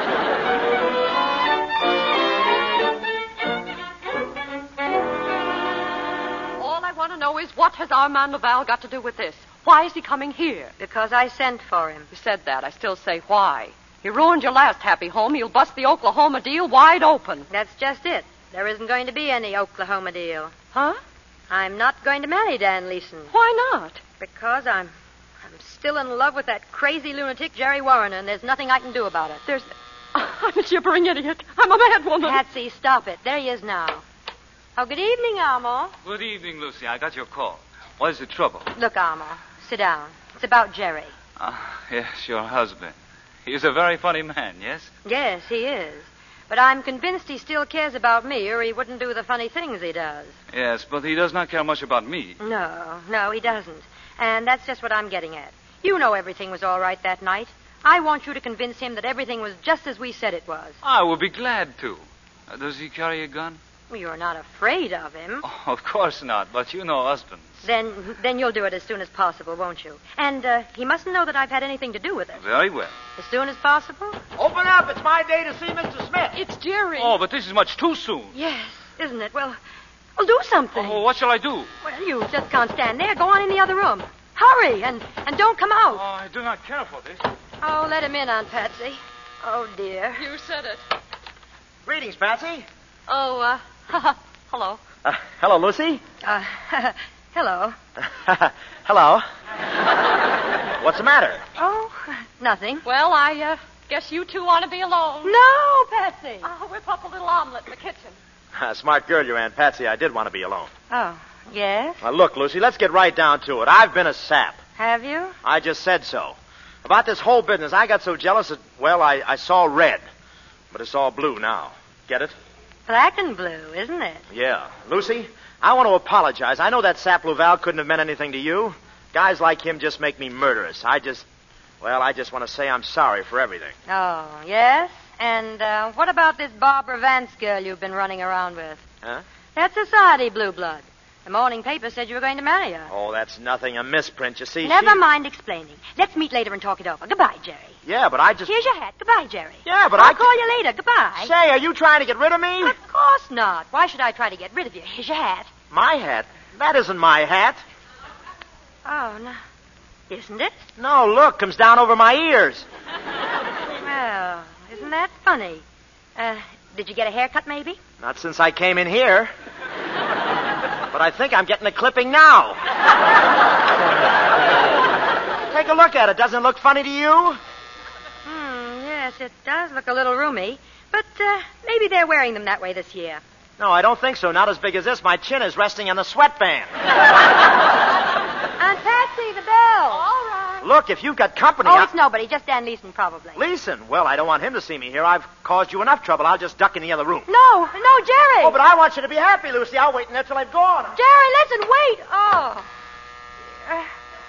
All I want to know is what has Armand Laval got to do with this? Why is he coming here? Because I sent for him. You said that. I still say why. He ruined your last happy home. He'll bust the Oklahoma deal wide open. That's just it. There isn't going to be any Oklahoma deal. Huh? I'm not going to marry Dan Leeson. Why not? Because I'm I'm still in love with that crazy lunatic Jerry Warren, and there's nothing I can do about it. There's... I'm a gibbering idiot. I'm a mad woman. Patsy, stop it. There he is now. Oh, good evening, Armand. Good evening, Lucy. I got your call. What is the trouble? Look, Armand, sit down. It's about Jerry. Ah, yes, your husband. He's a very funny man, yes? Yes, he is. But I'm convinced he still cares about me, or he wouldn't do the funny things he does. Yes, but he does not care much about me. No, no, he doesn't. And that's just what I'm getting at. You know everything was all right that night. I want you to convince him that everything was just as we said it was. I would be glad to. Uh, does he carry a gun? Well, you're not afraid of him. Oh, of course not, but you know husbands. Then then you'll do it as soon as possible, won't you? And uh, he mustn't know that I've had anything to do with it. Very well. As soon as possible? Open up. It's my day to see Mister Smith. It's Jerry. Oh, but this is much too soon. Yes, isn't it? Well, well, do something. Oh, what shall I do? Well, you just can't stand there. Go on in the other room. Hurry, and, and don't come out. Oh, I do not care for this. Oh, let him in, Aunt Patsy. Oh, dear. You said it. Greetings, Patsy. Oh, uh, hello. Uh, hello, Lucy. Uh, hello. Hello. What's the matter? Oh, nothing. Well, I, uh, guess you two want to be alone. No, Patsy. I'll whip up a little omelet in the kitchen. Uh, smart girl, your Aunt Patsy. I did want to be alone. Oh, yes? Now, look, Lucy, let's get right down to it. I've been a sap. Have you? I just said so. About this whole business, I got so jealous that, well, I, I saw red. But it's all blue now. Get it? Black and blue, isn't it? Yeah. Lucy, I want to apologize. I know that sap Laval couldn't have meant anything to you. Guys like him just make me murderous. I just, well, I just want to say I'm sorry for everything. Oh, yes? And uh, what about this Barbara Vance girl you've been running around with? Huh? That's society blue blood. The morning paper said you were going to marry her. Oh, that's nothing. A misprint, you see. Never she... mind explaining. Let's meet later and talk it over. Goodbye, Jerry. Yeah, but I just... Here's your hat. Goodbye, Jerry. Yeah, but I'll I... call you later. Goodbye. Say, are you trying to get rid of me? Of course not. Why should I try to get rid of you? Here's your hat. My hat? That isn't my hat. Oh, no. Isn't it? No, look, comes down over my ears. Well, isn't that funny? Uh, did you get a haircut, maybe? Not since I came in here. But I think I'm getting a clipping now. Take a look at it. Doesn't it look funny to you? Hmm, yes, it does look a little roomy. But uh, maybe they're wearing them that way this year. No, I don't think so. Not as big as this. My chin is resting on the sweatband. Aunt Patsy, the bell. All right. Look, if you've got company... Oh, I... it's nobody. Just Dan Leeson, probably. Leeson? Well, I don't want him to see me here. I've caused you enough trouble. I'll just duck in the other room. No, no, Jerry. Oh, but I want you to be happy, Lucy. I'll wait in there till I've gone. Jerry, listen, wait. Oh. Uh...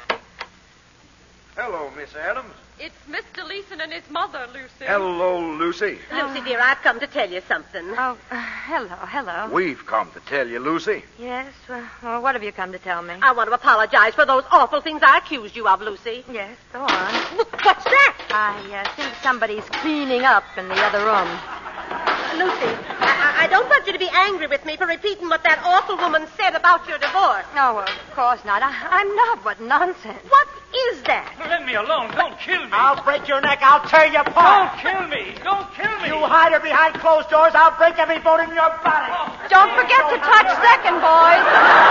Hello, Miss Adams. It's Mister Leeson and his mother, Lucy. Hello, Lucy. Lucy, dear, I've come to tell you something. Oh, uh, hello, hello. We've come to tell you, Lucy. Yes? Uh, well, what have you come to tell me? I want to apologize for those awful things I accused you of, Lucy. Yes, go on. What's that? I uh, think somebody's cleaning up in the other room. Lucy, I, I don't want you to be angry with me for repeating what that awful woman said about your divorce. No, of course not. I, I'm not. What nonsense. What is that? Let me alone. Don't kill me. I'll break your neck. I'll tear you apart. Don't kill me. Don't kill me. You hide her behind closed doors. I'll break every bone in your body. Don't forget to touch second, boys.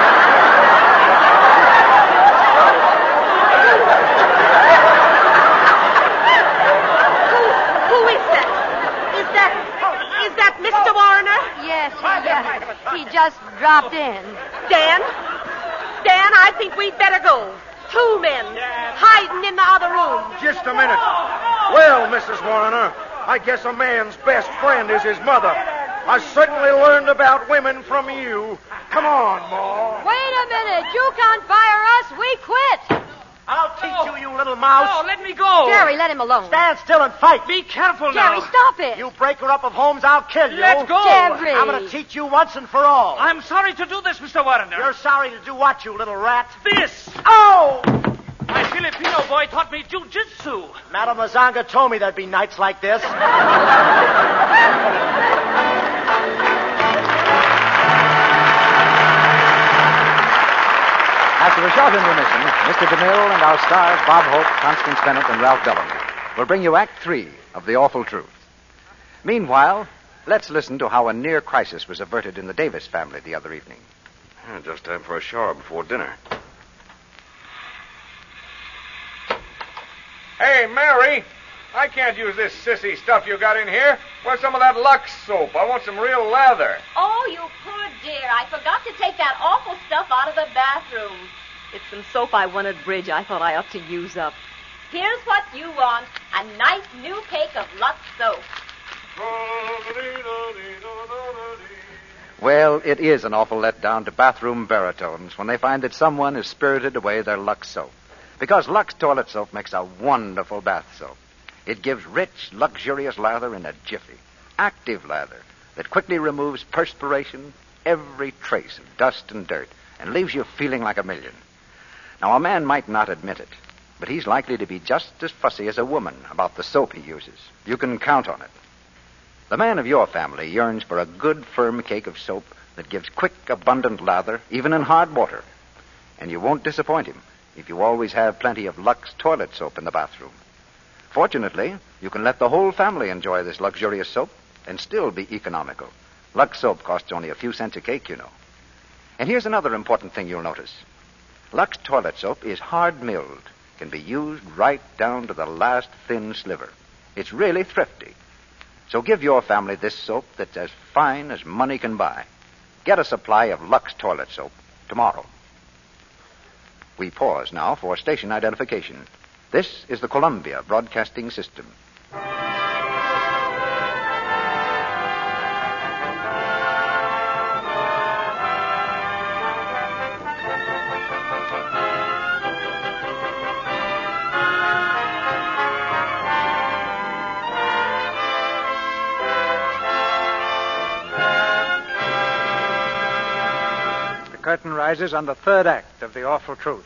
Who is that? Is that... Is that Mister Warner? Yes, he, uh, he just dropped in. Dan? Dan, I think we'd better go. Two men hiding in the other room. Just a minute. Well, Missus Warner, I guess a man's best friend is his mother. I certainly learned about women from you. Come on, Ma. Wait a minute. You can't fire us. We quit. I'll teach you, you little mouse. No, let me go. Jerry, let him alone. Stand still and fight. Be careful Jerry, now. stop it. You breaker up of homes, I'll kill you. Let go. Jerry. I'm going to teach you once and for all. I'm sorry to do this, Mister Warner. You're sorry to do what, you little rat? This. Oh! My Filipino boy taught me jujitsu. Madame Lazanga told me there'd be nights like this. After a short intermission, Mister DeMille and our stars, Bob Hope, Constance Bennett, and Ralph Bellamy, will bring you Act Three of The Awful Truth. Meanwhile, let's listen to how a near crisis was averted in the Davis family the other evening. Just time for a shower before dinner. Hey, Mary, I can't use this sissy stuff you got in here. Where's some of that Lux soap? I want some real lather. Oh, you poor dear. I forgot to take that awful stuff out of the bathroom. It's some soap I won at bridge I thought I ought to use up. Here's what you want. A nice new cake of Lux soap. Well, it is an awful letdown to bathroom baritones when they find that someone has spirited away their Lux soap. Because Lux toilet soap makes a wonderful bath soap. It gives rich, luxurious lather in a jiffy. Active lather that quickly removes perspiration, every trace of dust and dirt, and leaves you feeling like a million. Now, a man might not admit it, but he's likely to be just as fussy as a woman about the soap he uses. You can count on it. The man of your family yearns for a good, firm cake of soap that gives quick, abundant lather, even in hard water. And you won't disappoint him if you always have plenty of Lux toilet soap in the bathroom. Fortunately, you can let the whole family enjoy this luxurious soap and still be economical. Lux soap costs only a few cents a cake, you know. And here's another important thing you'll notice. Lux toilet soap is hard-milled, can be used right down to the last thin sliver. It's really thrifty. So give your family this soap that's as fine as money can buy. Get a supply of Lux toilet soap tomorrow. We pause now for station identification. This is the Columbia Broadcasting System. The curtain rises on the third act of The Awful Truth.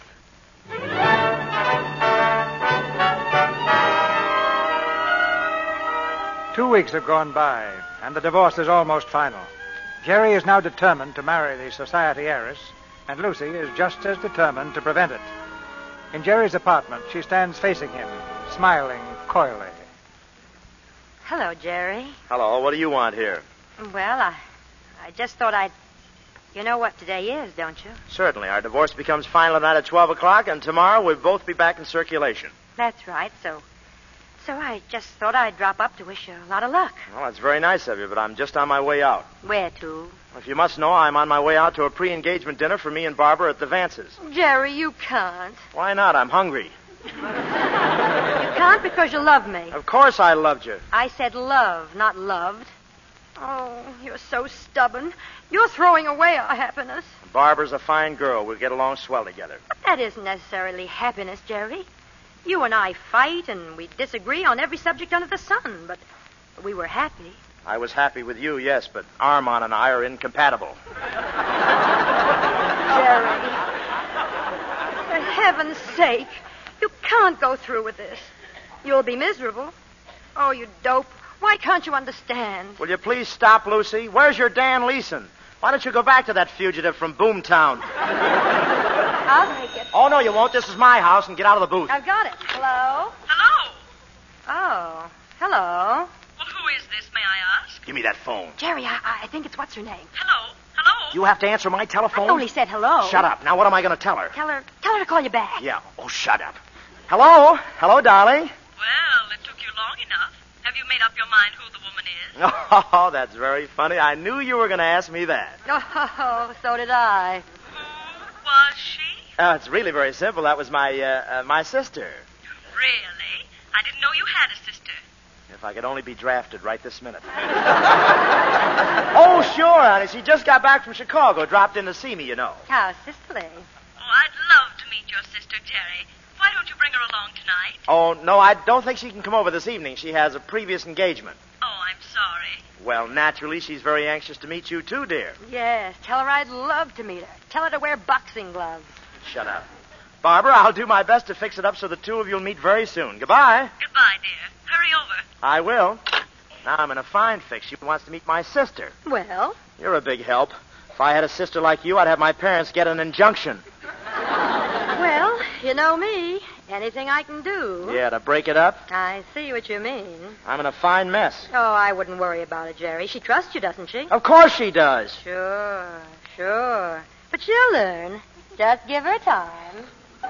Two weeks have gone by, and the divorce is almost final. Jerry is now determined to marry the society heiress, and Lucy is just as determined to prevent it. In Jerry's apartment, she stands facing him, smiling coyly. Hello, Jerry. Hello, what do you want here? Well, I, I just thought I'd... You know what today is, don't you? Certainly. Our divorce becomes final tonight at twelve o'clock, and tomorrow we'll both be back in circulation. That's right, so... So I just thought I'd drop up to wish you a lot of luck. Well, that's very nice of you, but I'm just on my way out. Where to? If you must know, I'm on my way out to a pre-engagement dinner for me and Barbara at the Vances. Jerry, you can't. Why not? I'm hungry. You can't because you love me. Of course I loved you. I said love, not loved. Oh, you're so stubborn. You're throwing away our happiness. Barbara's a fine girl. We'll get along swell together. But that isn't necessarily happiness, Jerry. You and I fight, and we disagree on every subject under the sun, but we were happy. I was happy with you, yes, but Armand and I are incompatible. Jerry, for heaven's sake, you can't go through with this. You'll be miserable. Oh, you dope. Why can't you understand? Will you please stop, Lucy? Where's your Dan Leeson? Why don't you go back to that fugitive from Boomtown? I'll take it. Oh, no, you won't. This is my house, and get out of the booth. I've got it. Hello? Hello? Oh, hello. Well, who is this, may I ask? Give me that phone. Jerry, I, I think it's what's her name. Hello? Hello? You have to answer my telephone? I only said hello. Shut up. Now, what am I going to tell her? Tell her, tell her to call you back. Yeah. Oh, shut up. Hello? Hello, darling. Well, it took you long enough. Have you made up your mind who the woman is? Oh, that's very funny. I knew you were going to ask me that. Oh, so did I. Who was she? Oh, it's really very simple. That was my, uh, uh, my sister. Really? I didn't know you had a sister. If I could only be drafted right this minute. Oh, sure, honey. She just got back from Chicago. Dropped in to see me, you know. How sisterly. Oh, I'd love to meet your sister, Jerry. Why don't you bring her along tonight? Oh, no, I don't think she can come over this evening. She has a previous engagement. Oh, I'm sorry. Well, naturally, she's very anxious to meet you, too, dear. Yes, tell her I'd love to meet her. Tell her to wear boxing gloves. Shut up. Barbara, I'll do my best to fix it up so the two of you will meet very soon. Goodbye. Goodbye, dear. Hurry over. I will. Now I'm in a fine fix. She wants to meet my sister. Well? You're a big help. If I had a sister like you, I'd have my parents get an injunction. Well, you know me. Anything I can do. Yeah, to break it up? I see what you mean. I'm in a fine mess. Oh, I wouldn't worry about it, Jerry. She trusts you, doesn't she? Of course she does. Sure, sure. But she'll learn. Just give her time.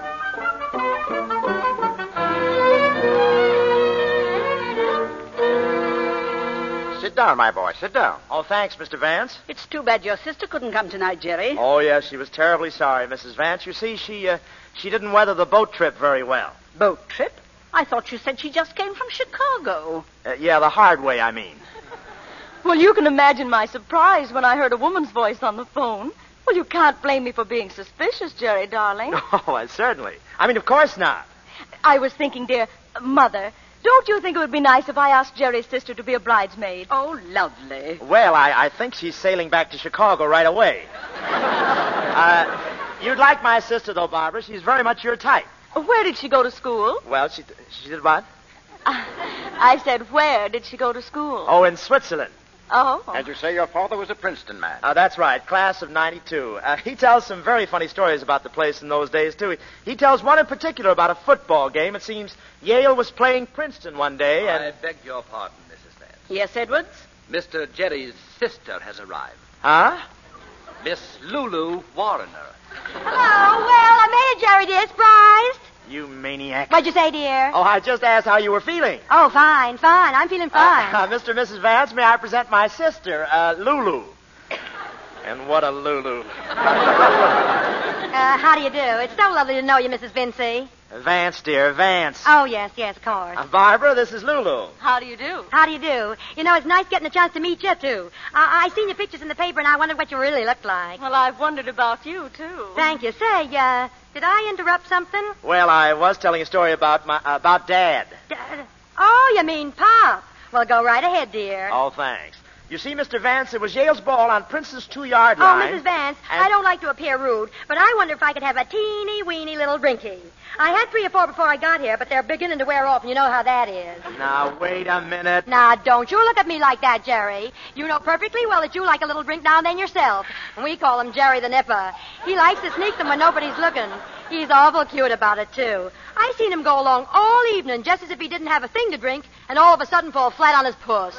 Sit down, my boy. Sit down. Oh, thanks, Mister Vance. It's too bad your sister couldn't come tonight, Jerry. Oh, yes, she was terribly sorry, Missus Vance. You see, she uh, she didn't weather the boat trip very well. Boat trip? I thought you said she just came from Chicago. Uh, yeah, the hard way, I mean. Well, you can imagine my surprise when I heard a woman's voice on the phone. Well, you can't blame me for being suspicious, Jerry, darling. Oh, uh, certainly. I mean, of course not. I was thinking, dear, Mother, don't you think it would be nice if I asked Jerry's sister to be a bridesmaid? Oh, lovely. Well, I, I think she's sailing back to Chicago right away. uh, you'd like my sister, though, Barbara. She's very much your type. Where did she go to school? Well, she she did what? I said, where did she go to school? Oh, in Switzerland. Oh. And you say your father was a Princeton man? Uh, that's right, class of ninety-two. Uh, he tells some very funny stories about the place in those days, too. He, he tells one in particular about a football game. It seems Yale was playing Princeton one day, and... I beg your pardon, Missus Vance. Yes, Edwards? Mister Jerry's sister has arrived. Huh? Miss Lulu Warrener. Oh, well, I made it, Jerry, dear. Surprised. You maniac. What'd you say, dear? Oh, I just asked how you were feeling. Oh, fine, fine. I'm feeling fine. Uh, uh, Mister and Missus Vance, may I present my sister, uh, Lulu? And what a Lulu. Uh, how do you do? It's so lovely to know you, Missus Vincy. Vance, dear, Vance. Oh, yes, yes, of course. Uh, Barbara, this is Lulu. How do you do? How do you do? You know, it's nice getting a chance to meet you, too. I, I seen your pictures in the paper, and I wondered what you really looked like. Well, I've wondered about you, too. Thank you. Say, uh, did I interrupt something? Well, I was telling a story about my uh, about Dad. Dad? Oh, you mean Pop. Well, go right ahead, dear. Oh, thanks. You see, Mister Vance, it was Yale's ball on Princeton's two-yard Oh, line. Missus Vance, and... I don't like to appear rude, but I wonder if I could have a teeny-weeny little drinky. I had three or four before I got here, but they're beginning to wear off, and you know how that is. Now, wait a minute. Now, don't you look at me like that, Jerry. You know perfectly well that you like a little drink now and then yourself. And we call him Jerry the Nipper. He likes to sneak them when nobody's looking. He's awful cute about it, too. I seen him go along all evening just as if he didn't have a thing to drink, and all of a sudden fall flat on his puss.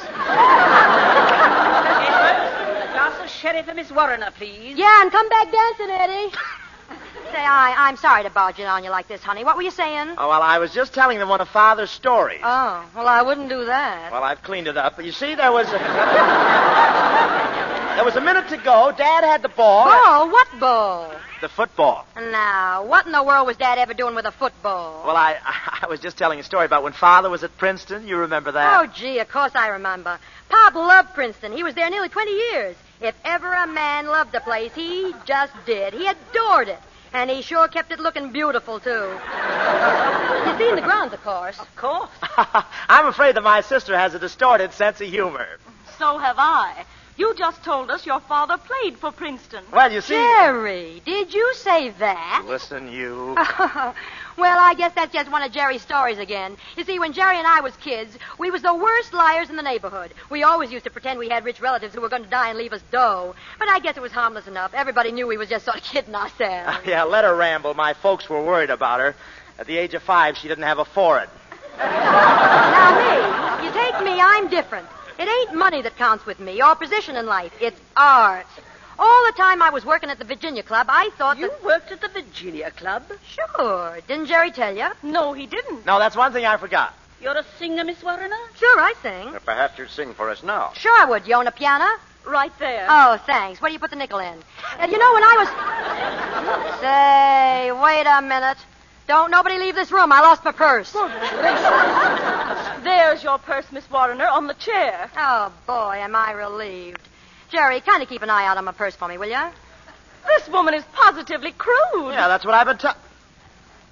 A glass of sherry for Miss Warrener, please. Yeah, and come back dancing, Eddie. Say, I, I'm sorry to barge in on you like this, honey. What were you saying? Oh, well, I was just telling them one of Father's stories. Oh, well, I wouldn't do that. Well, I've cleaned it up. But you see, there was a... there was a minute to go. Dad had the ball. Ball? What ball? The football. Now, what in the world was Dad ever doing with a football? Well, I I was just telling a story about when Father was at Princeton. You remember that? Oh, gee, of course I remember. Pop loved Princeton. He was there nearly twenty years. If ever a man loved a place, he just did. He adored it. And he sure kept it looking beautiful, too. You've seen the grounds, of course. Of course. I'm afraid that my sister has a distorted sense of humor. So have I. You just told us your father played for Princeton. Well, you see... Jerry, did you say that? Listen, you... Well, I guess that's just one of Jerry's stories again. You see, when Jerry and I was kids, we was the worst liars in the neighborhood. We always used to pretend we had rich relatives who were going to die and leave us dough. But I guess it was harmless enough. Everybody knew we was just sort of kidding ourselves. Yeah, let her ramble. My folks were worried about her. At the age of five, she didn't have a forehead. Now, me, you take me, I'm different. It ain't money that counts with me, or position in life. It's art. All the time I was working at the Virginia Club, I thought You that... worked at the Virginia Club? Sure. Didn't Jerry tell you? No, he didn't. No, that's one thing I forgot. You're a singer, Miss Warrener? Sure, I sing. Well, perhaps you'd sing for us now. Sure I would. You own a piano? Right there. Oh, thanks. Where do you put the nickel in? Uh, you know, when I was... Say, wait a minute. Don't nobody leave this room. I lost my purse. There's your purse, Miss Warrener, on the chair. Oh, boy, am I relieved. Jerry, kind of keep an eye out on my purse for me, will you? This woman is positively crude. Yeah, that's what I've been telling...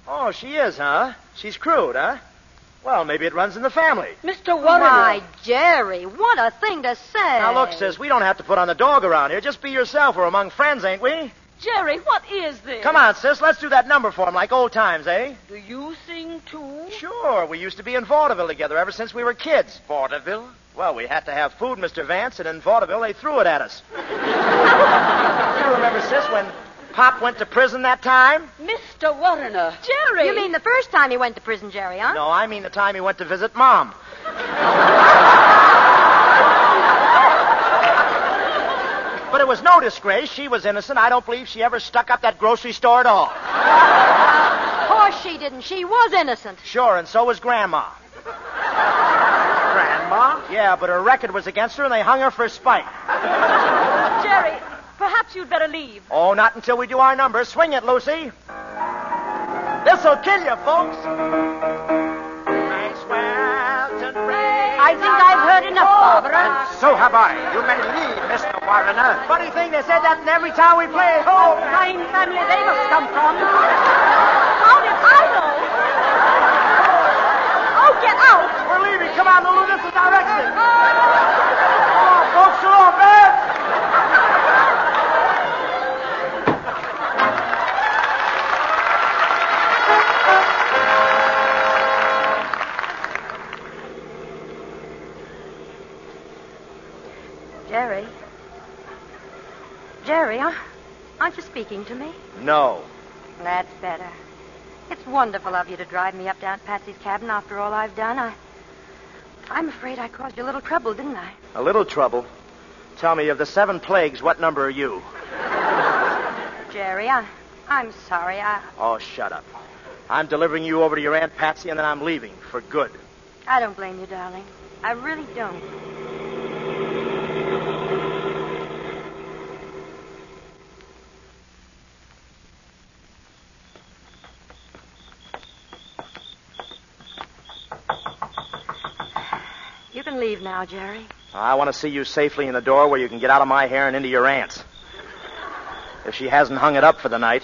Oh, she is, huh? She's crude, huh? Well, maybe it runs in the family. Mister Warren. My, Jerry, what a thing to say. Now, look, sis, we don't have to put on the dog around here. Just be yourself. We're among friends, ain't we? Jerry, what is this? Come on, sis. Let's do that number for him like old times, eh? Do you sing, too? Sure. We used to be in vaudeville together ever since we were kids. Vaudeville? Well, we had to have food, Mister Vance, and in vaudeville they threw it at us. You remember, sis, when Pop went to prison that time? Mister Warrener. Jerry! You mean the first time he went to prison, Jerry, huh? No, I mean the time he went to visit Mom. But it was no disgrace. She was innocent. I don't believe she ever stuck up that grocery store at all. Of course she didn't. She was innocent. Sure, and so was Grandma. Grandma? Yeah, but her record was against her, and they hung her for spite. Jerry, perhaps you'd better leave. Oh, not until we do our number. Swing it, Lucy. This'll kill you, folks. I think I've heard enough, Barbara. And so have I. You may leave, Mister Warrener. Funny thing, they said that in every town we play. Oh, Fine family they must come from. How did I know? Oh, get out. We're leaving. Come on, Lulu. This is our exit. Oh, folks are off, man. Jerry. Jerry, huh? Aren't you speaking to me? No. That's better. It's wonderful of you to drive me up to Aunt Patsy's cabin after all I've done. I, I'm afraid I caused you a little trouble, didn't I? A little trouble. Tell me, of the seven plagues, what number are you? Jerry, I, I'm sorry. I, Oh, shut up. I'm delivering you over to your Aunt Patsy, and then I'm leaving for good. I don't blame you, darling. I really don't. You can leave now, Jerry. I want to see you safely in the door where you can get out of my hair and into your aunt's. If she hasn't hung it up for the night.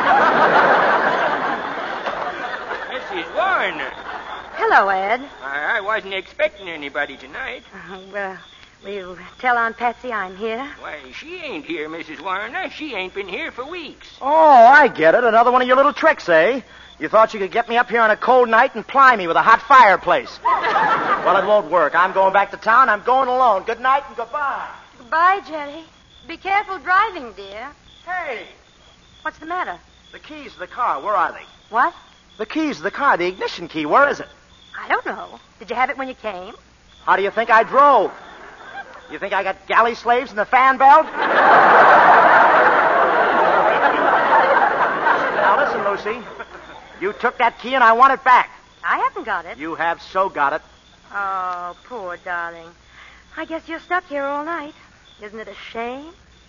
Missus Warner. Hello, Ed. I, I wasn't expecting anybody tonight. Uh, well, will you tell Aunt Patsy I'm here? Why, she ain't here, Missus Warner. She ain't been here for weeks. Oh, I get it. Another one of your little tricks, eh? You thought you could get me up here on a cold night and ply me with a hot fireplace. Well, it won't work. I'm going back to town. I'm going alone. Good night and goodbye. Goodbye, Jerry. Be careful driving, dear. Hey, What's the matter? the keys to the car, where are they? What? The keys to the car, the ignition key, where is it? I don't know. Did you have it when you came? How do you think I drove? You think I got galley slaves in the fan belt? Now listen, Lucy. You took that key and I want it back. I haven't got it. You have so got it. Oh, poor darling. I guess you're stuck here all night. Isn't it a shame?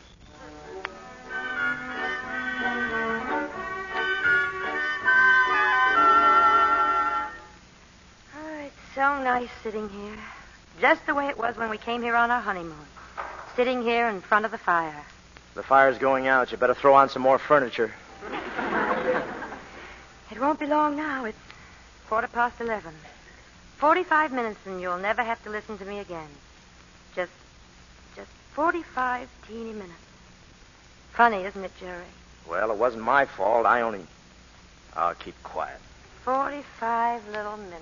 Oh, it's so nice sitting here. Just the way it was when we came here on our honeymoon. Sitting here in front of the fire. The fire's going out. You better throw on some more furniture. It won't be long now. It's quarter past eleven. Forty-five minutes and you'll never have to listen to me again. Just, just forty-five teeny minutes. Funny, isn't it, Jerry? Well, it wasn't my fault. I only... I'll keep quiet. Forty-five little minutes.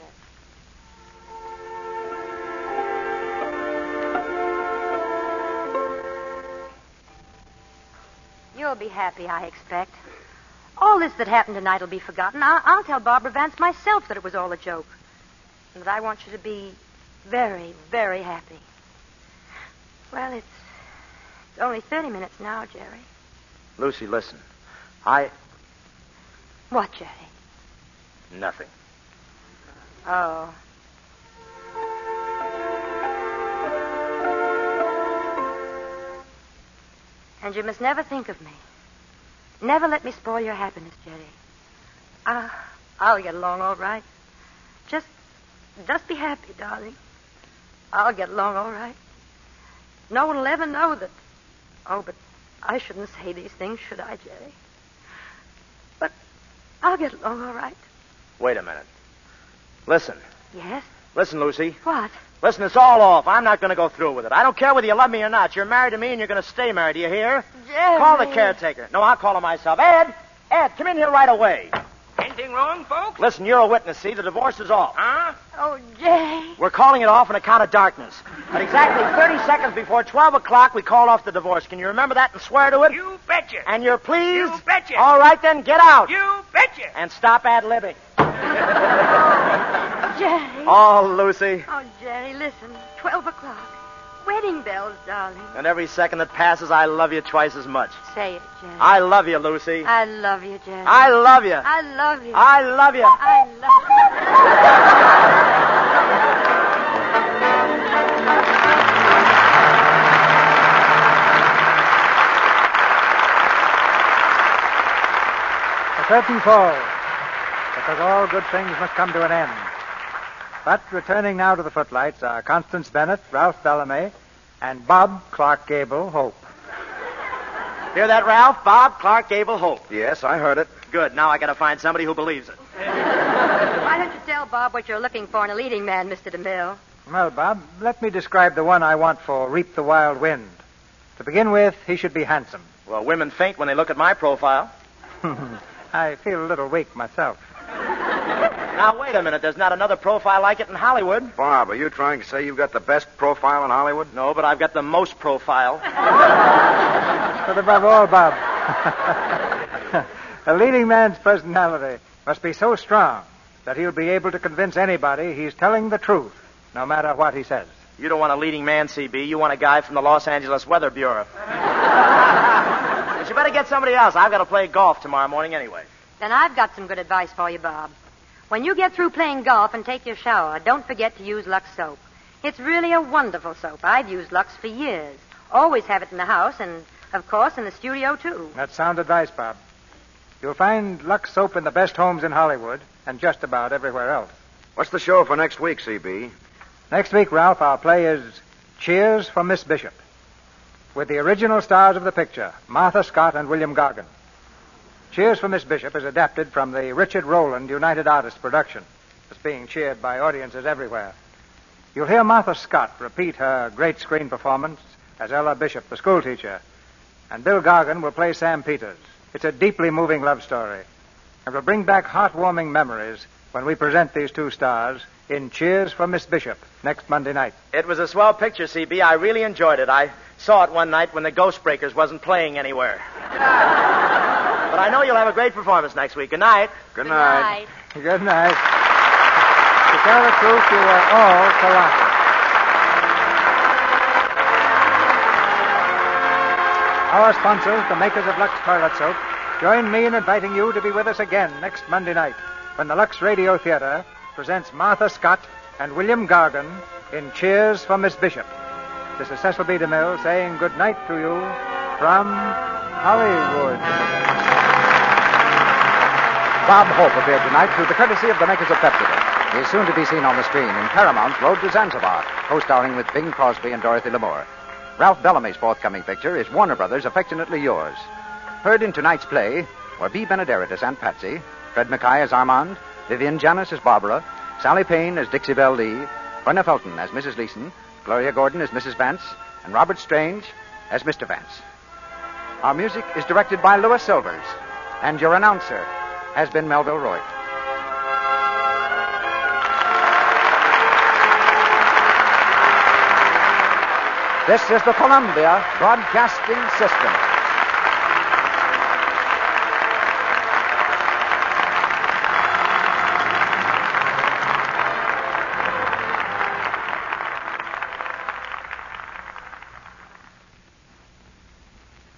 You'll be happy, I expect. All this that happened tonight will be forgotten. I'll, I'll tell Barbara Vance myself that it was all a joke. And that I want you to be very, very happy. Well, it's, it's only thirty minutes now, Jerry. Lucy, listen. I... What, Jerry? Nothing. Oh. And you must never think of me. Never let me spoil your happiness, Jerry. Ah, I'll get along all right. Just, just be happy, darling. I'll get along all right. No one will ever know that. Oh, but I shouldn't say these things, should I, Jerry? But I'll get along all right. Wait a minute. Listen. Yes? Listen, Lucy. What? Listen, it's all off. I'm not going to go through with it. I don't care whether you love me or not. You're married to me, and you're going to stay married. Do you hear? Jerry. Call the caretaker. No, I'll call him myself. Ed! Ed, come in here right away. Anything wrong, folks? Listen, you're a witness, see? The divorce is off. Huh? Oh, Jay. We're calling it off on account of darkness. At exactly thirty seconds before twelve o'clock, we called off the divorce. Can you remember that and swear to it? You betcha. And you're pleased? You betcha. All right, then, get out. You betcha. And stop ad-libbing. Jerry. Oh, Lucy. Oh, Jerry, listen. Twelve o'clock. Wedding bells, darling. And every second that passes, I love you twice as much. Say it, Jerry. I love you, Lucy. I love you, Jerry. I love you. I love you. I love you. I love you. The curtain falls, because all good things must come to an end. But returning now to the footlights are Constance Bennett, Ralph Bellamy, and Bob Clark Gable Hope. Hear that, Ralph? Bob Clark Gable Hope. Yes, I heard it. Good. Now I got to find somebody who believes it. Why don't you tell Bob what you're looking for in a leading man, Mister DeMille? Well, Bob, let me describe the one I want for Reap the Wild Wind. To begin with, he should be handsome. Well, women faint when they look at my profile. I feel a little weak myself. Now, wait a minute. There's not another profile like it in Hollywood. Bob, are you trying to say you've got the best profile in Hollywood? No, but I've got the most profile. But above all, Bob, a leading man's personality must be so strong that he'll be able to convince anybody he's telling the truth, no matter what he says. You don't want a leading man, C B. You want a guy from the Los Angeles Weather Bureau. But you better get somebody else. I've got to play golf tomorrow morning anyway. Then I've got some good advice for you, Bob. When you get through playing golf and take your shower, don't forget to use Lux soap. It's really a wonderful soap. I've used Lux for years. Always have it in the house and, of course, in the studio, too. That's sound advice, Bob. You'll find Lux soap in the best homes in Hollywood and just about everywhere else. What's the show for next week, C B? Next week, Ralph, our play is Cheers for Miss Bishop, with the original stars of the picture, Martha Scott and William Gargan. Cheers for Miss Bishop is adapted from the Richard Rowland United Artists production. It's being cheered by audiences everywhere. You'll hear Martha Scott repeat her great screen performance as Ella Bishop, the schoolteacher, and Bill Gargan will play Sam Peters. It's a deeply moving love story, and will bring back heartwarming memories when we present these two stars in Cheers for Miss Bishop next Monday night. It was a swell picture, C B. I really enjoyed it. I saw it one night when the Ghost Breakers wasn't playing anywhere. But I know you'll have a great performance next week. Good night. Good night. Good night. To tell the truth, you are all colossal. Our sponsors, the makers of Lux Toilet Soap, join me in inviting you to be with us again next Monday night when the Lux Radio Theater presents Martha Scott and William Gargan in Cheers for Miss Bishop. This is Cecil B. DeMille saying good night to you from Hollywood. Bob Hope appeared tonight through the courtesy of the makers of Pepsodent. He is soon to be seen on the screen in Paramount's Road to Zanzibar, co-starring with Bing Crosby and Dorothy Lamour. Ralph Bellamy's forthcoming picture is Warner Brothers' Affectionately Yours. Heard in tonight's play were B. Benaderet as Aunt Patsy, Fred Mackay as Armand, Vivian Janis as Barbara, Sally Payne as Dixie Belle Lee, Verna Felton as Missus Leeson, Gloria Gordon as Missus Vance, and Robert Strange as Mister Vance. Our music is directed by Louis Silvers, and your announcer has been Melville Roy. This is the Columbia Broadcasting System.